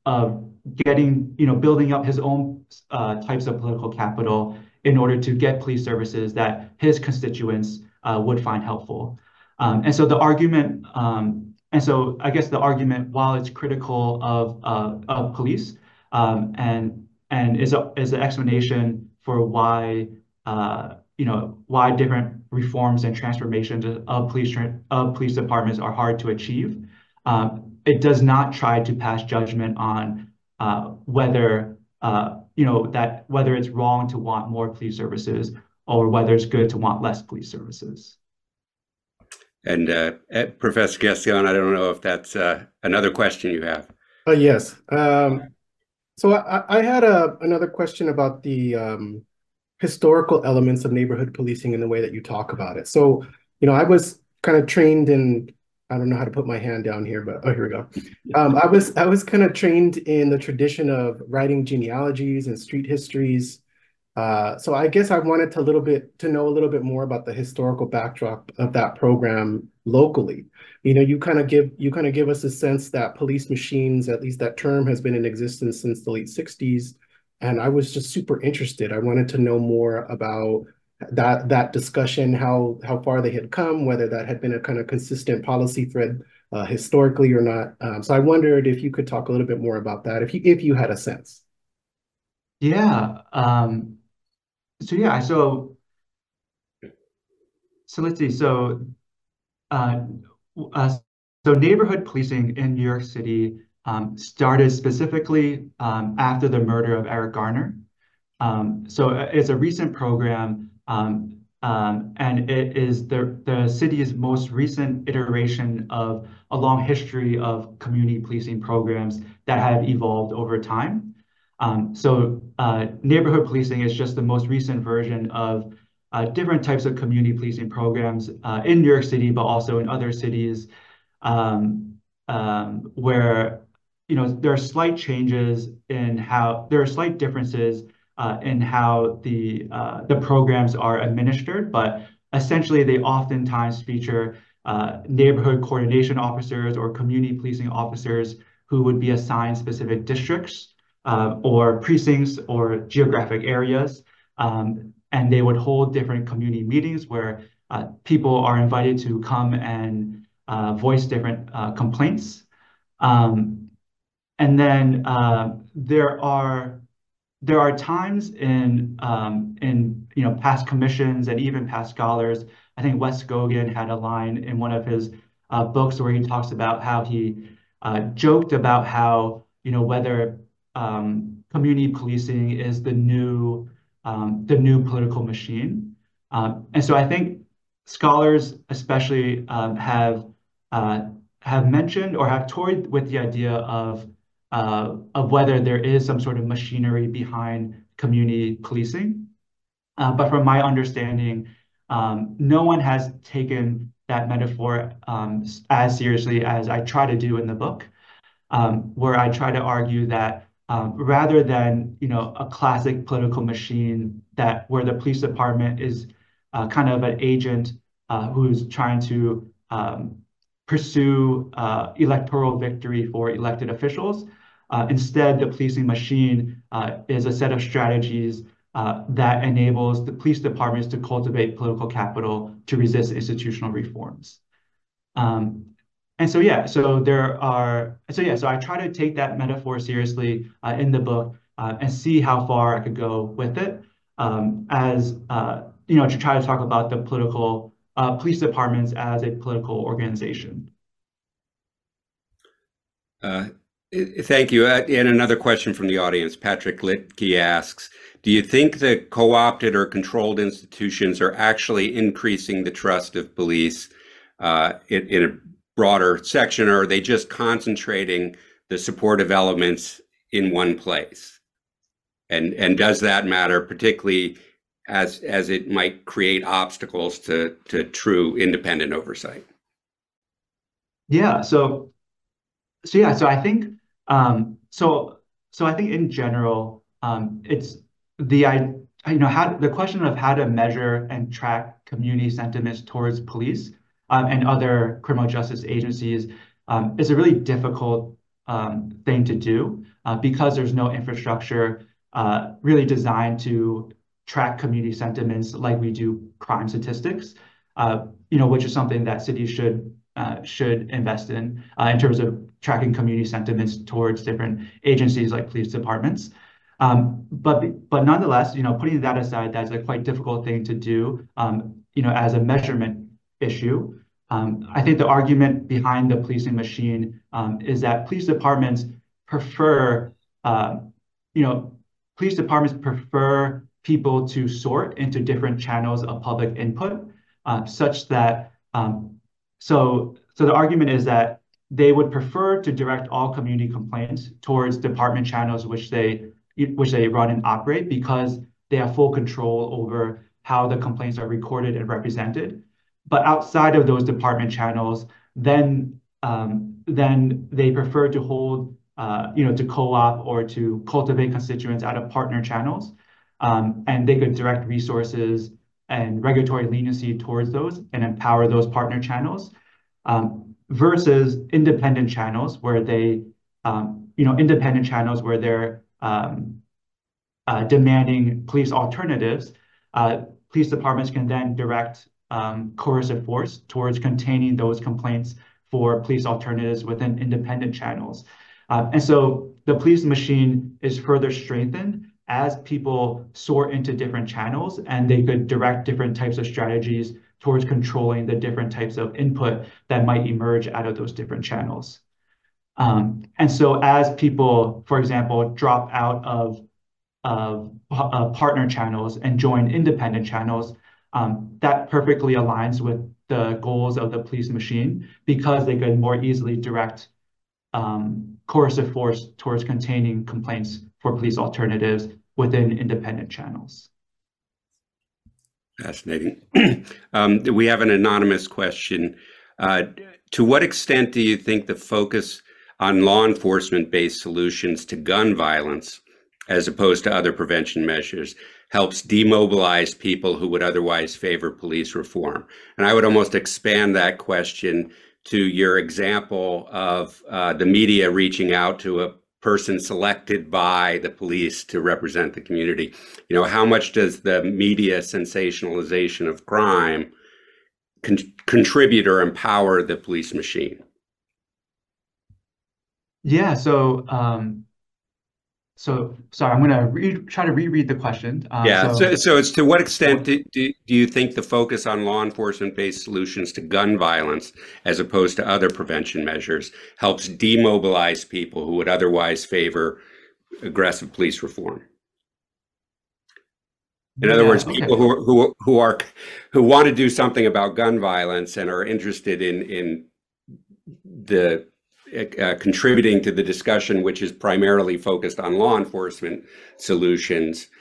of getting, you know, building up his own uh, types of political capital in order to get police services that his constituents uh, would find helpful. Um, and so the argument, um, and so I guess the argument, while it's critical of uh, of police, um, and and is a, is an explanation for why uh, you know why different reforms and transformations of police of police departments are hard to achieve. Um, it does not try to pass judgment on uh, whether uh, you know that whether it's wrong to want more police services or whether it's good to want less police services. And uh, Professor Gascon, I don't know if that's uh, another question you have. Uh, yes. Um, so I, I had a, another question about the um, historical elements of neighborhood policing in the way that you talk about it. So, you know, I was kind of trained in, I don't know how to put my hand down here, but oh, here we go. Um, I was I was kind of trained in the tradition of writing genealogies and street histories. Uh, so I guess I wanted to a little bit to know a little bit more about the historical backdrop of that program locally. You know, you kind of give you kind of give us a sense that police machines, at least that term, has been in existence since the late sixties. And I was just super interested. I wanted to know more about that that discussion, how how far they had come, whether that had been a kind of consistent policy thread uh, historically or not. Um, so I wondered if you could talk a little bit more about that, if you if you had a sense. Yeah. Um, so yeah. So so let's see. So uh, uh, so neighborhood policing in New York City um, started specifically um, after the murder of Eric Garner. Um, so it's a recent program, um, um, and it is the, the city's most recent iteration of a long history of community policing programs that have evolved over time. Um, so uh, neighborhood policing is just the most recent version of uh, different types of community policing programs uh, in New York City, but also in other cities um, um, where, you know, there are slight changes in how, there are slight differences Uh, in how the uh, the programs are administered, but essentially they oftentimes feature uh, neighborhood coordination officers or community policing officers who would be assigned specific districts uh, or precincts or geographic areas, um, and they would hold different community meetings where uh, people are invited to come and uh, voice different uh, complaints. Um, and then uh, there are There are times in um, in you know past commissions and even past scholars. I think Wes Gogan had a line in one of his uh, books where he talks about how he uh, joked about how you know whether um, community policing is the new um, the new political machine, um, and so I think scholars especially um, have uh, have mentioned or have toyed with the idea of. Uh, of whether there is some sort of machinery behind community policing. Uh, but from my understanding, um, no one has taken that metaphor um, as seriously as I try to do in the book, um, where I try to argue that um, rather than you know a classic political machine that where the police department is uh, kind of an agent uh, who's trying to um, pursue uh, electoral victory for elected officials. Uh, instead, the policing machine uh, is a set of strategies uh, that enables the police departments to cultivate political capital to resist institutional reforms. Um, and so, yeah, so there are, so yeah, so I try to take that metaphor seriously uh, in the book uh, and see how far I could go with it um, as, uh, you know, to try to talk about the political, uh, police departments as a political organization. Uh, Thank you. Uh, and another question from the audience. Patrick Litke asks, do you think the co-opted or controlled institutions are actually increasing the trust of police uh, in, in a broader section, or are they just concentrating the supportive elements in one place? And, and does that matter, particularly as, as it might create obstacles to, to true independent oversight? Yeah, so, so yeah, so I think Um, so, so I think in general, um, it's the, I, you know, how the question of how to measure and track community sentiments towards police um, and other criminal justice agencies um, is a really difficult um, thing to do. uh, because there's no infrastructure uh, really designed to track community sentiments like we do crime statistics, uh, you know, which is something that cities should uh, should invest in uh, in terms of tracking community sentiments towards different agencies like police departments. Um, but but nonetheless, you know, putting that aside, that's a quite difficult thing to do, um, you know, as a measurement issue. Um, I think the argument behind the policing machine um, is that police departments prefer, uh, you know, police departments prefer people to sort into different channels of public input, uh, such that, um, so, so the argument is that they would prefer to direct all community complaints towards department channels which they, which they run and operate, because they have full control over how the complaints are recorded and represented. But outside of those department channels, then um, then they prefer to hold, uh, you know, to co-op or to cultivate constituents out of partner channels, um, and they could direct resources and regulatory leniency towards those and empower those partner channels, um, versus independent channels where they, um, you know, independent channels where they're um, uh, demanding police alternatives. Uh, police departments can then direct Um, coercive force towards containing those complaints for police alternatives within independent channels. Uh, and so the police machine is further strengthened as people sort into different channels, and they could direct different types of strategies towards controlling the different types of input that might emerge out of those different channels. Um, and so as people, for example, drop out of, of uh, partner channels and join independent channels, Um, that perfectly aligns with the goals of the police machine, because they could more easily direct um, coercive force towards containing complaints for police alternatives within independent channels. Fascinating. um, we have an anonymous question. Uh, to what extent do you think the focus on law enforcement-based solutions to gun violence, as opposed to other prevention measures, helps demobilize people who would otherwise favor police reform? And I would almost expand that question to your example of uh, the media reaching out to a person selected by the police to represent the community. You know, how much does the media sensationalization of crime con contribute or empower the police machine? Yeah, so um, So, sorry, I'm going to re try to reread the question. Um, yeah, so, so, so it's to what extent do, do, do you think the focus on law enforcement-based solutions to gun violence, as opposed to other prevention measures, helps demobilize people who would otherwise favor aggressive police reform? In yeah, other words, okay. people who, who, who, are, who want to do something about gun violence and are interested in, in the Uh, contributing to the discussion, which is primarily focused on law enforcement solutions,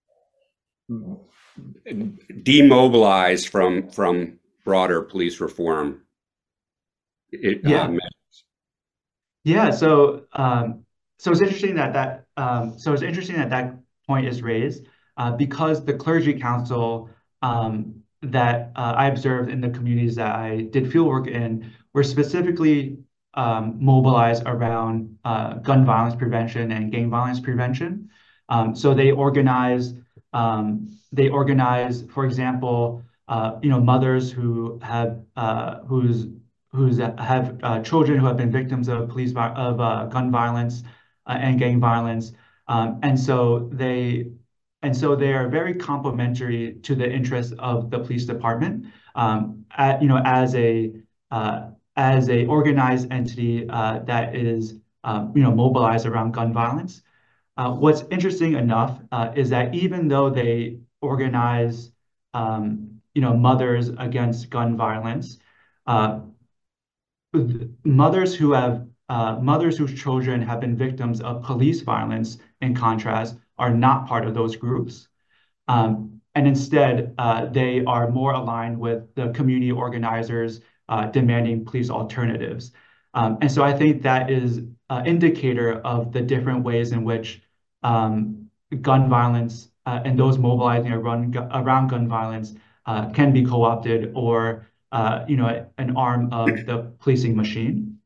demobilized from from broader police reform. It, yeah, um, yeah. So, um, so it's interesting that that um, so it's interesting that that point is raised uh, because the clergy council um, that uh, I observed in the communities that I did fieldwork in were specifically Um, mobilize around uh, gun violence prevention and gang violence prevention. Um, so they organize, um, they organize, for example, uh, you know, mothers who have, uh, who's, who's have uh, children who have been victims of police of uh, gun violence uh, and gang violence, um, and so they, and so they are very complementary to the interests of the police department, um, at, you know, as a uh, as a organized entity uh, that is, um, you know, mobilized around gun violence. Uh, what's interesting enough uh, is that even though they organize, um, you know, mothers against gun violence, uh, mothers who have, uh, mothers whose children have been victims of police violence, in contrast, are not part of those groups. Um, and instead, uh, they are more aligned with the community organizers Uh, demanding police alternatives. Um, and so I think that is an indicator of the different ways in which um, gun violence uh, and those mobilizing around, around gun violence uh, can be co-opted or, uh, you know, an arm of the policing machine.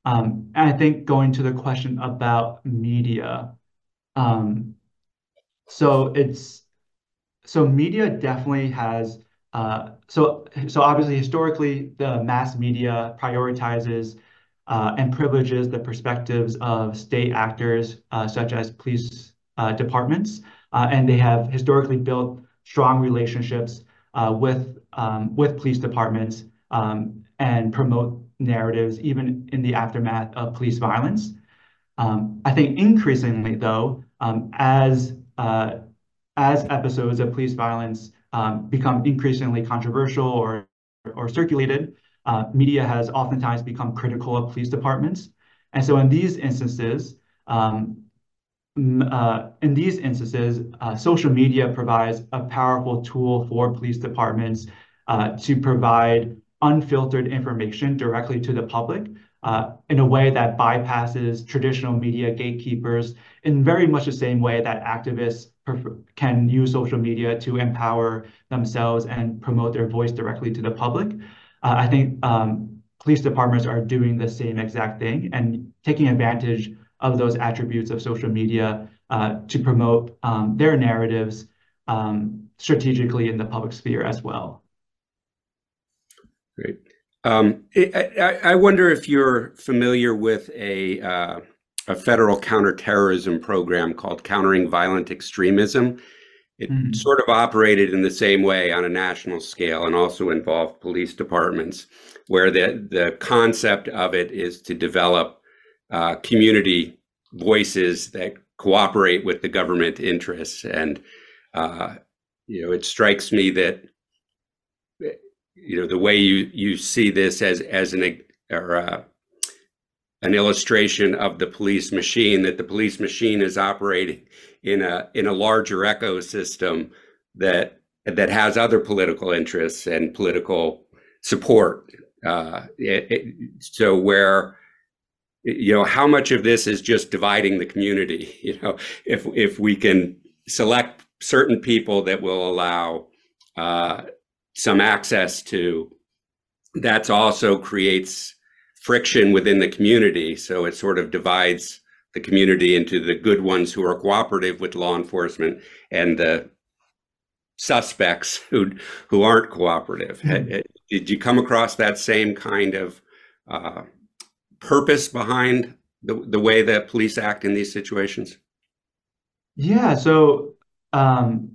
Um, and I think going to the question about media, um, so it's so media definitely has uh, so so obviously historically the mass media prioritizes uh, and privileges the perspectives of state actors uh, such as police uh, departments, uh, and they have historically built strong relationships uh, with um, with police departments um, and promote narratives even in the aftermath of police violence. Um, I think increasingly, though, um, as uh, as episodes of police violence um, become increasingly controversial or or circulated, uh, media has oftentimes become critical of police departments, and so in these instances, um, uh, in these instances, uh, social media provides a powerful tool for police departments uh, to provide unfiltered information directly to the public uh, in a way that bypasses traditional media gatekeepers in very much the same way that activists can use social media to empower themselves and promote their voice directly to the public. Uh, I think um, police departments are doing the same exact thing and taking advantage of those attributes of social media uh, to promote um, their narratives um, strategically in the public sphere as well. Great. Um, I, I wonder if you're familiar with a, uh, a federal counterterrorism program called Countering Violent Extremism. It mm-hmm. sort of operated in the same way on a national scale and also involved police departments, where the, the concept of it is to develop uh, community voices that cooperate with the government interests. And, uh, you know, it strikes me that you know, the way you, you see this as, as an, or, uh, an illustration of the police machine, that the police machine is operating in a, in a larger ecosystem that, that has other political interests and political support. Uh, it, it, so where, you know, how much of this is just dividing the community? You know, if, if we can select certain people that will allow, uh, some access to, that also creates friction within the community. So it sort of divides the community into the good ones who are cooperative with law enforcement and the suspects who who aren't cooperative. Mm-hmm. Did you come across that same kind of uh, purpose behind the, the way that police act in these situations? Yeah, so um,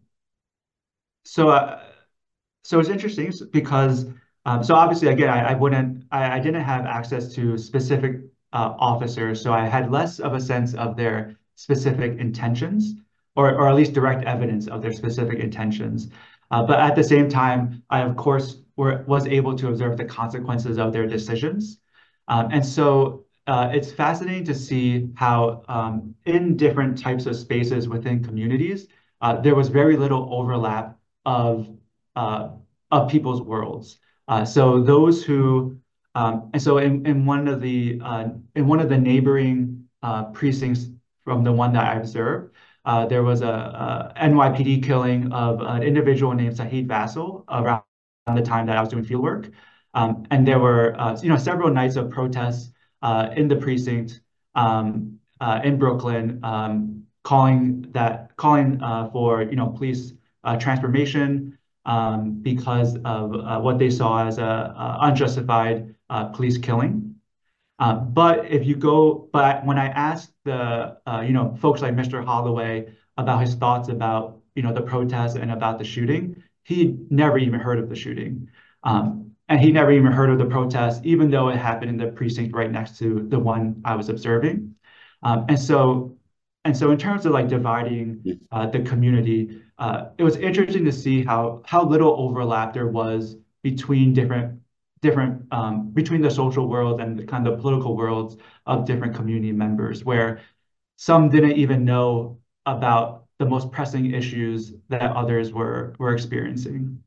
so uh, So it's interesting because, um, so obviously, again, I, I wouldn't, I, I didn't have access to specific uh, officers, so I had less of a sense of their specific intentions, or, or at least direct evidence of their specific intentions. Uh, but at the same time, I, of course, were, was able to observe the consequences of their decisions. Um, and so uh, it's fascinating to see how um, in different types of spaces within communities, uh, there was very little overlap of Uh, of people's worlds. Uh, so those who, um, and so in, in one of the uh, in one of the neighboring uh, precincts from the one that I observed, uh, there was a, a N Y P D killing of an individual named Sahid Vassal around the time that I was doing fieldwork, um, and there were uh, you know several nights of protests uh, in the precinct um, uh, in Brooklyn, um, calling that calling uh, for you know police uh, transformation. Um, because of uh, what they saw as a, a unjustified uh, police killing. Uh, but if you go, but when I asked the, uh, you know, folks like Mister Holloway about his thoughts about, you know, the protests and about the shooting, he never even heard of the shooting. Um, and he never even heard of the protest, even though it happened in the precinct right next to the one I was observing. Um, and so, and so in terms of like dividing uh, the community, Uh, it was interesting to see how how little overlap there was between different different um, between the social world and the kind of political worlds of different community members, where some didn't even know about the most pressing issues that others were were experiencing.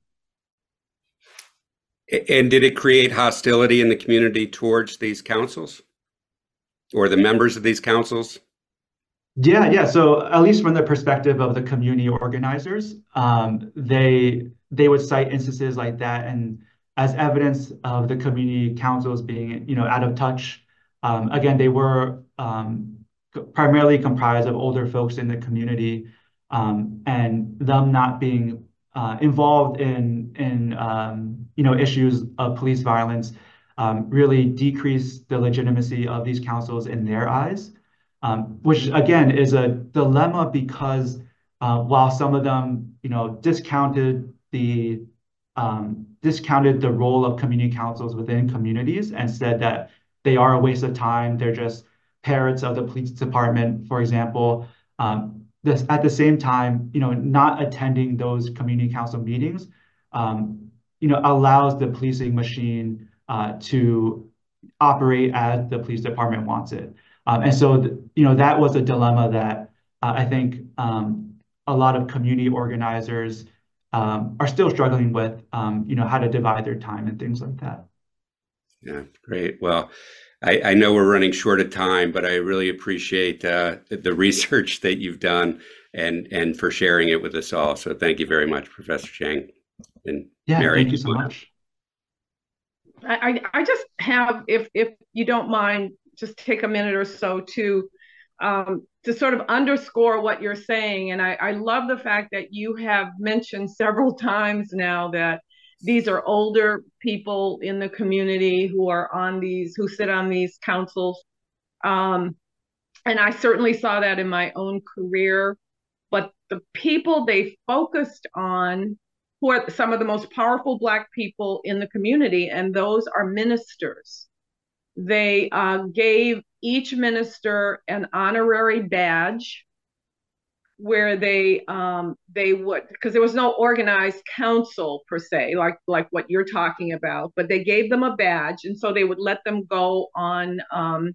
And did it create hostility in the community towards these councils or the members of these councils? Yeah, yeah. So at least from the perspective of the community organizers, um, they they would cite instances like that, and as evidence of the community councils being, you know, out of touch Um, again, they were um, primarily comprised of older folks in the community, um, and them not being uh, involved in in um, you know issues of police violence um, really decreased the legitimacy of these councils in their eyes, um, which again is a dilemma because uh, while some of them you know discounted the um, discounted the role of community councils within communities and said that they are a waste of time. They're just parrots of the police department, for example. Um, this, at the same time, you know, not attending those community council meetings, um, you know, allows the policing machine uh, to operate as the police department wants it. Um, and so, th you know, that was a dilemma that uh, I think um, a lot of community organizers um, are still struggling with, um, you know, how to divide their time and things like that. Yeah, great. Well, I, I know we're running short of time, but I really appreciate uh, the research that you've done and and for sharing it with us all. So thank you very much, Professor Chang and Yeah, Mary. thank you so much. I, I just have, if if you don't mind, just take a minute or so to um, to sort of underscore what you're saying. And I, I love the fact that you have mentioned several times now that these are older people in the community who are on these, who sit on these councils. Um, and I certainly saw that in my own career. But the people they focused on, who are some of the most powerful Black people in the community, and those are ministers. They uh, gave each minister an honorary badge where they um, they would, because there was no organized council per se, like like what you're talking about, but they gave them a badge, and so they would let them go on um,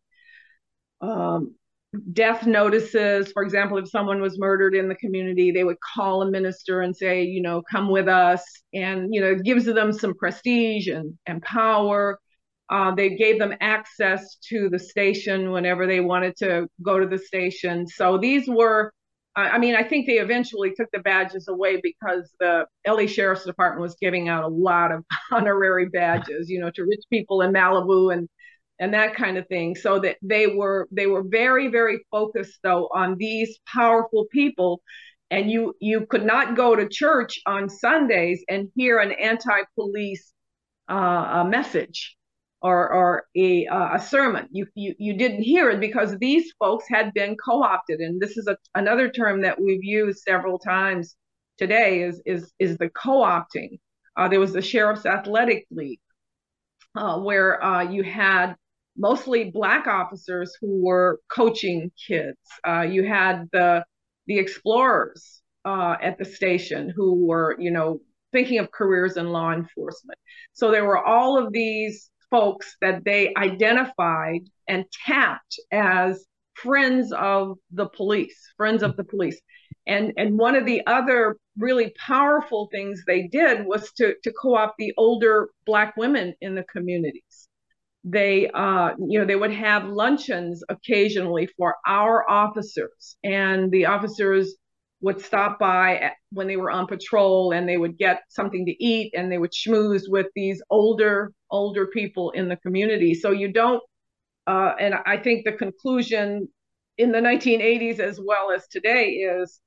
um, death notices. For example, if someone was murdered in the community, they would call a minister and say, you know, come with us, and you know, it gives them some prestige and, and power. Uh, they gave them access to the station whenever they wanted to go to the station. So these were, I mean, I think they eventually took the badges away because the L A Sheriff's Department was giving out a lot of honorary badges, you know, to rich people in Malibu and and that kind of thing. So that they were they were very, very focused though on these powerful people. And you you could not go to church on Sundays and hear an anti-police uh, message or or a uh, a sermon. You, you you didn't hear it because these folks had been co-opted. And this is a, another term that we've used several times today is is is the co-opting. Uh, there was the Sheriff's Athletic League uh, where uh, you had mostly Black officers who were coaching kids. Uh, you had the the explorers uh, at the station who were, you know, thinking of careers in law enforcement. So there were all of these folks that they identified and tapped as friends of the police, friends of the police. And, and one of the other really powerful things they did was to, to co-opt the older Black women in the communities. They, uh, you know, they would have luncheons occasionally for our officers, and the officers would stop by when they were on patrol and they would get something to eat and they would schmooze with these older, older people in the community. So you don't, uh, and I think the conclusion in the nineteen eighties as well as today is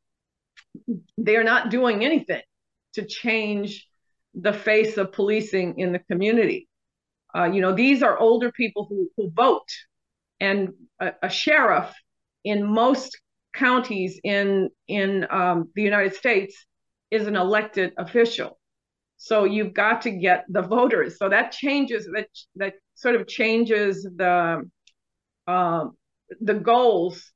they're not doing anything to change the face of policing in the community. Uh, you know, these are older people who, who vote, and a, a sheriff in most counties in in um, the United States is an elected official. So you've got to get the voters. So that changes, that that sort of changes the uh, the goals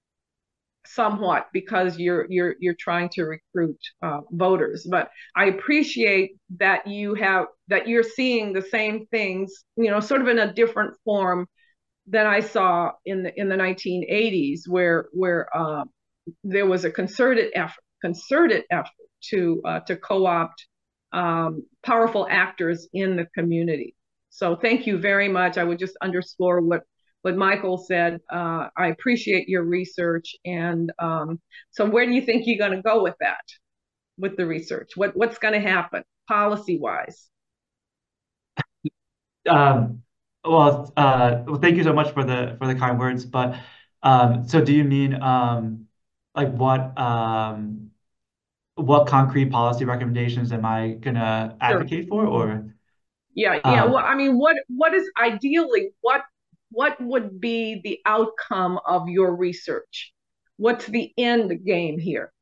somewhat, because you're you're you're trying to recruit uh, voters. But I appreciate that you have that you're seeing the same things, you know, sort of in a different form than I saw in the in the nineteen eighties, where where uh, there was a concerted effort, concerted effort to uh, to co-opt um, powerful actors in the community. So thank you very much. I would just underscore what what Michael said. Uh, I appreciate your research, and um, so where do you think you're going to go with that, with the research? What what's going to happen policy wise? Um, well, uh, well, thank you so much for the for the kind words. But um, so do you mean um, like what um, what concrete policy recommendations am I gonna Sure. advocate for, or Yeah, yeah. um, Well, I mean, what what is ideally what what would be the outcome of your research? What's the end game here?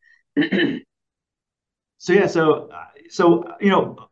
so yeah, so so you know,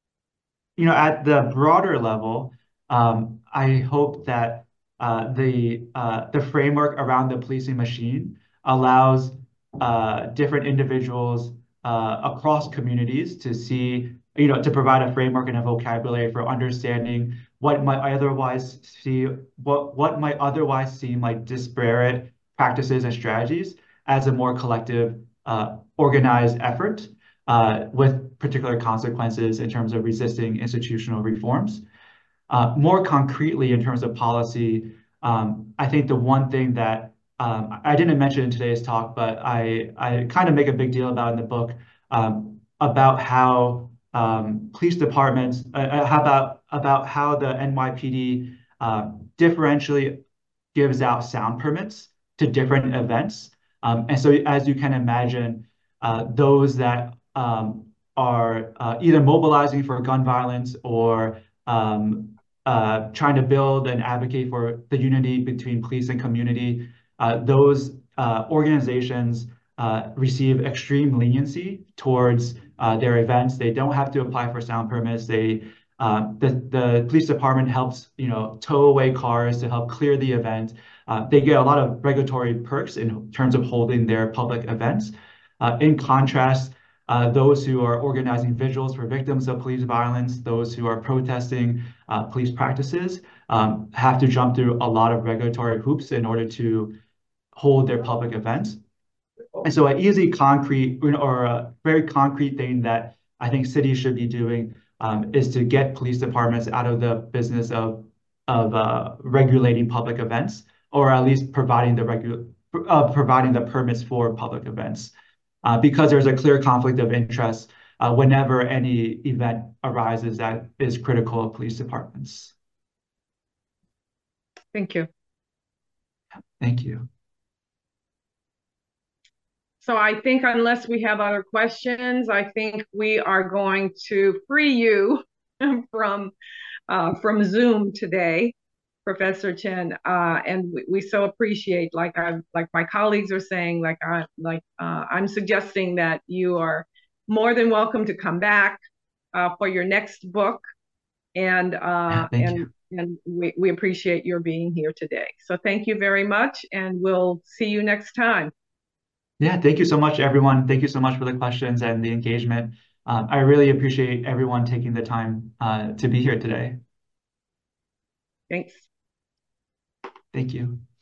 you know, at the broader level, um, I hope that uh, the uh, the framework around the policing machine allows uh, different individuals uh, across communities to see, you know, to provide a framework and a vocabulary for understanding what might otherwise see what what might otherwise seem like disparate practices and strategies as a more collective, uh, organized effort uh, with particular consequences in terms of resisting institutional reforms. Uh, more concretely, in terms of policy, um, I think the one thing that um, I didn't mention in today's talk, but I, I kind of make a big deal about in the book um, about how um, police departments, uh, how about about how the N Y P D uh, differentially gives out sound permits to different events. Um, and so, as you can imagine, uh, those that um, are uh, either mobilizing for gun violence or um, uh, trying to build and advocate for the unity between police and community, uh, those uh, organizations uh, receive extreme leniency towards uh, their events. They don't have to apply for sound permits. They um, the the police department helps, you know, tow away cars to help clear the event. Uh, they get a lot of regulatory perks in terms of holding their public events. Uh, in contrast, uh, those who are organizing vigils for victims of police violence, those who are protesting uh, police practices, um, have to jump through a lot of regulatory hoops in order to hold their public events. And so an easy, concrete, or a very concrete thing that I think cities should be doing um, is to get police departments out of the business of of uh, regulating public events, or at least providing the regu uh, providing the permits for public events, uh, because there's a clear conflict of interest uh, whenever any event arises that is critical of police departments. Thank you. Thank you. So I think unless we have other questions, I think we are going to free you from uh, from Zoom today, Professor Chen, uh, and we, we so appreciate, like I like my colleagues are saying, like I like uh, I'm suggesting that you are more than welcome to come back uh, for your next book, and uh, Yeah, thank and you. and we we appreciate your being here today. So thank you very much, and we'll see you next time. Yeah, thank you so much, everyone. Thank you so much for the questions and the engagement. Um, I really appreciate everyone taking the time uh, to be here today. Thanks. Thank you.